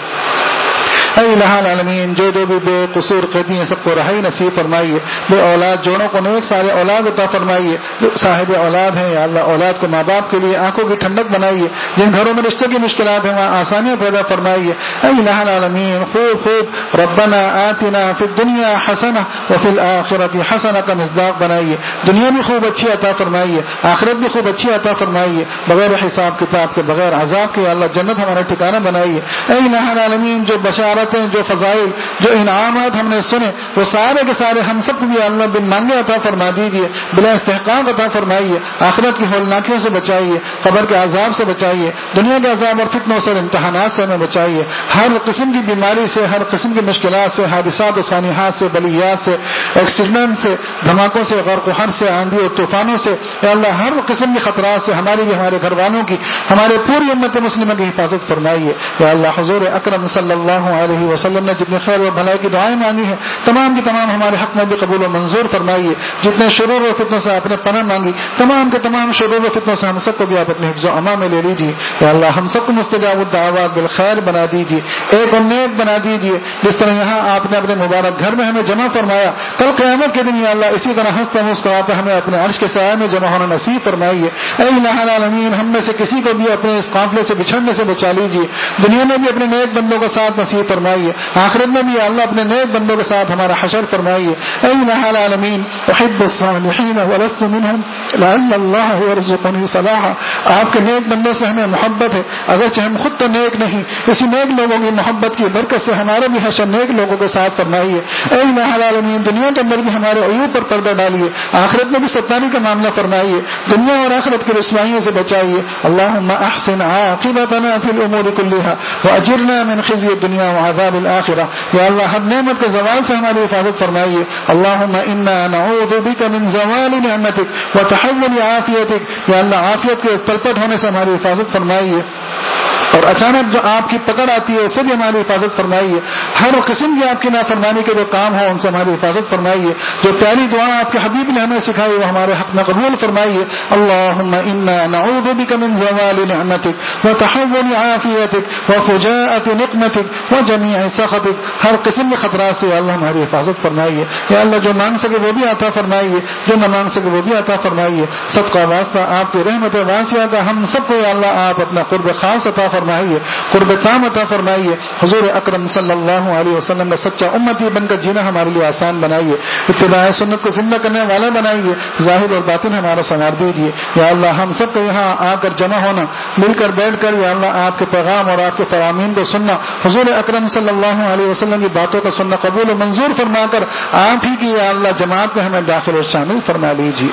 اے الہ العالمین، جو جو بھی بے قصور قیدی ہیں سب کو رہائی نصیب فرمائیے، بے اولاد جوڑوں کو نیک سارے اولاد عطا فرمائیے، جو صاحب اولاد ہیں یا اللہ اولاد کو ماں باپ کے لیے آنکھوں کی ٹھنڈک بنائیے، جن گھروں میں رشتے کی مشکلات ہیں وہاں آسانیاں پیدا فرمائیے۔ اے الہ العالمین، خوب خوب ربنا آتنا فی الدنیا حسنہ وفی الآخرۃ حسنہ کا مصداق بنائیے، دنیا بھی خوب اچھی عطا فرمائیے، آخرت بھی خوب اچھی عطا فرمائیے، بغیر حساب کتاب کے، بغیر عذاب کے، یا اللہ جنت ہمارا ٹھکانہ بنائیے۔ اے الہ العالمین، جو بشارتیں، جو فضائل، جو انعامات ہم نے سنے وہ سارے کے سارے ہم سب کو بھی اللہ بن مانگے عطا فرما دیجیے، بلا استحقاق عطا فرمائیے، آخرت کی ہولناکیوں سے بچائیے، قبر کے عذاب سے بچائیے، دنیا کے عذاب اور فتنوں سے، امتحانات سے ہمیں بچائیے، ہر قسم کی بیماری سے، ہر قسم کی مشکلات سے، حادثات و سانحات سے، بلیات سے، ایکسیڈنٹ سے، دھماکوں سے، غرق و حر سے، آندھی اور طوفانوں سے، یا اللہ ہر قسم کے خطرات سے ہماری بھی، ہمارے گھر والوں کی، ہمارے پوری امت مسلمہ کی حفاظت فرمائیے۔ یا اللہ حضور اکرم صلی اللہ علیہ وسلم نے جتنے خیر و بھلائی کی دعائیں مانگی ہیں تمام کی تمام ہمارے حق میں بھی قبول و منظور فرمائیے، جتنے شرور و فتنوں سے آپ نے پناہ مانگی تمام کے تمام شرور و فتنوں سے ہم سب کو بھی آپ اپنے حفظ و امان میں لے لیجیے۔ یا اللہ ہم سب کو مستجاب الدعوات بالخیر بنا دیجیے، ایک اور نیک بنا دیجیے، جس طرح یہاں آپ نے اپنے مبارک گھر میں ہمیں جمع فرمایا، کل قیامت کے دن یا اللہ اسی طرح ہنستا مسکراتا ہمیں اپنے عرش کے سایہ میں جمع ہونا نصیب فرمائیے۔ اے الہ العالمین، ہم میں سے کسی کو بھی اپنے اس قافلے سے بچھڑنے سے بچا لیجیے، دنیا میں بھی اپنے نیک بندوں کا ساتھ نصیب فرمائیے، فرمائیے، آخرت میں بھی یا اللہ اپنے نیک بندوں کے ساتھ ہمارا حشر فرمائیے۔ اے الہ العالمین احب الصالحین ولست منهم لعل اللہ یرزقنی صلاحا، آپ کے نیک بندوں سے ہمیں محبت ہے، اگرچہ ہم خود تو نیک نہیں، اسی نیک لوگوں کی محبت کی برکت سے ہمارا بھی حشر نیک لوگوں کے ساتھ فرمائیے۔ اے الہ العالمین دنیا کے اندر بھی ہمارے عیوب پر پردہ ڈالیے، آخرت میں بھی ستاری کا معاملہ فرمائیے، دنیا اور آخرت کی رسوائیوں سے بچائیے۔ اللہم احسن عاقبتنا فی الامور کلها واجرنا من خزي الدنيا وعذاب الاخرہ، یا اللہ ہر نعمت کے زوال سے ہماری حفاظت فرمائیے۔ اللہم انا نعوذ بک من زوال نعمتک وتحول عافیتک، یا اللہ عافیت کے تلپٹ ہونے سے ہماری حفاظت فرمائیے، اور اچانک جو آپ کی پکڑ آتی ہے اس سے بھی ہماری حفاظت فرمائیے، ہر قسم کی آپ کی نافرمانی کے جو کام ہو ان سے ہماری حفاظت فرمائیے، جو پیاری دعا آپ کے حبیب نے ہمیں سکھائی وہ ہمارے حق میں قبول فرمائیے۔ اللہم انا نعوذ بک من زوال نعمتک وتحول عافیتک وفجاءۃ نقمتک وجمیع سخطک، ہر قسم کے خطرات سے یا اللہ ہماری حفاظت فرمائیے، یا اللہ جو مانگ سکے وہ بھی عطا فرمائیے، جو نہ مانگ سکے وہ بھی عطا فرمائیے۔ سب کا واسطہ آپ کی رحمت واسعہ کا، ہم سب کو یا اللہ آپ اپنا قرب خاص عطا فرمائیے، قرب تام عطا فرمائیے۔ حضور اکرم صلی اللہ علیہ وسلم کا سچا امتی بن کر جینا ہمارے لیے آسان بنائیے، اتباع سنت کو زندہ کرنے والا بنائیے، ظاہر اور باطن ہمارا سنوار دیجیے۔ یا اللہ ہم سب کو یہاں آ کر جمع ہونا، مل کر بیٹھ کر یا اللہ آپ کے پیغام اور آپ کے فرامین کو سننا، حضور اکرم صلی اللہ علیہ وسلم کی باتوں کا سننا قبول و منظور فرما کر آپ ہی کی یا اللہ جماعت میں ہمیں داخل اور شامل فرما لیجیے۔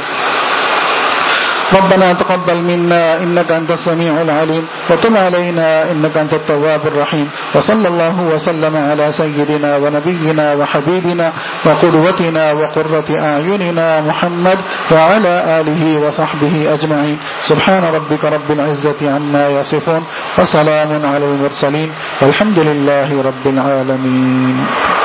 ربنا تقبل منا انك انت السميع العليم وتب علينا انك انت التواب الرحيم، وصلى الله وسلم على سيدنا ونبينا وحبيبنا وقدوتنا وقرة اعيننا محمد وعلى اله وصحبه اجمعين، سبحان ربك رب العزة عما يصفون وسلام على المرسلين والحمد لله رب العالمين۔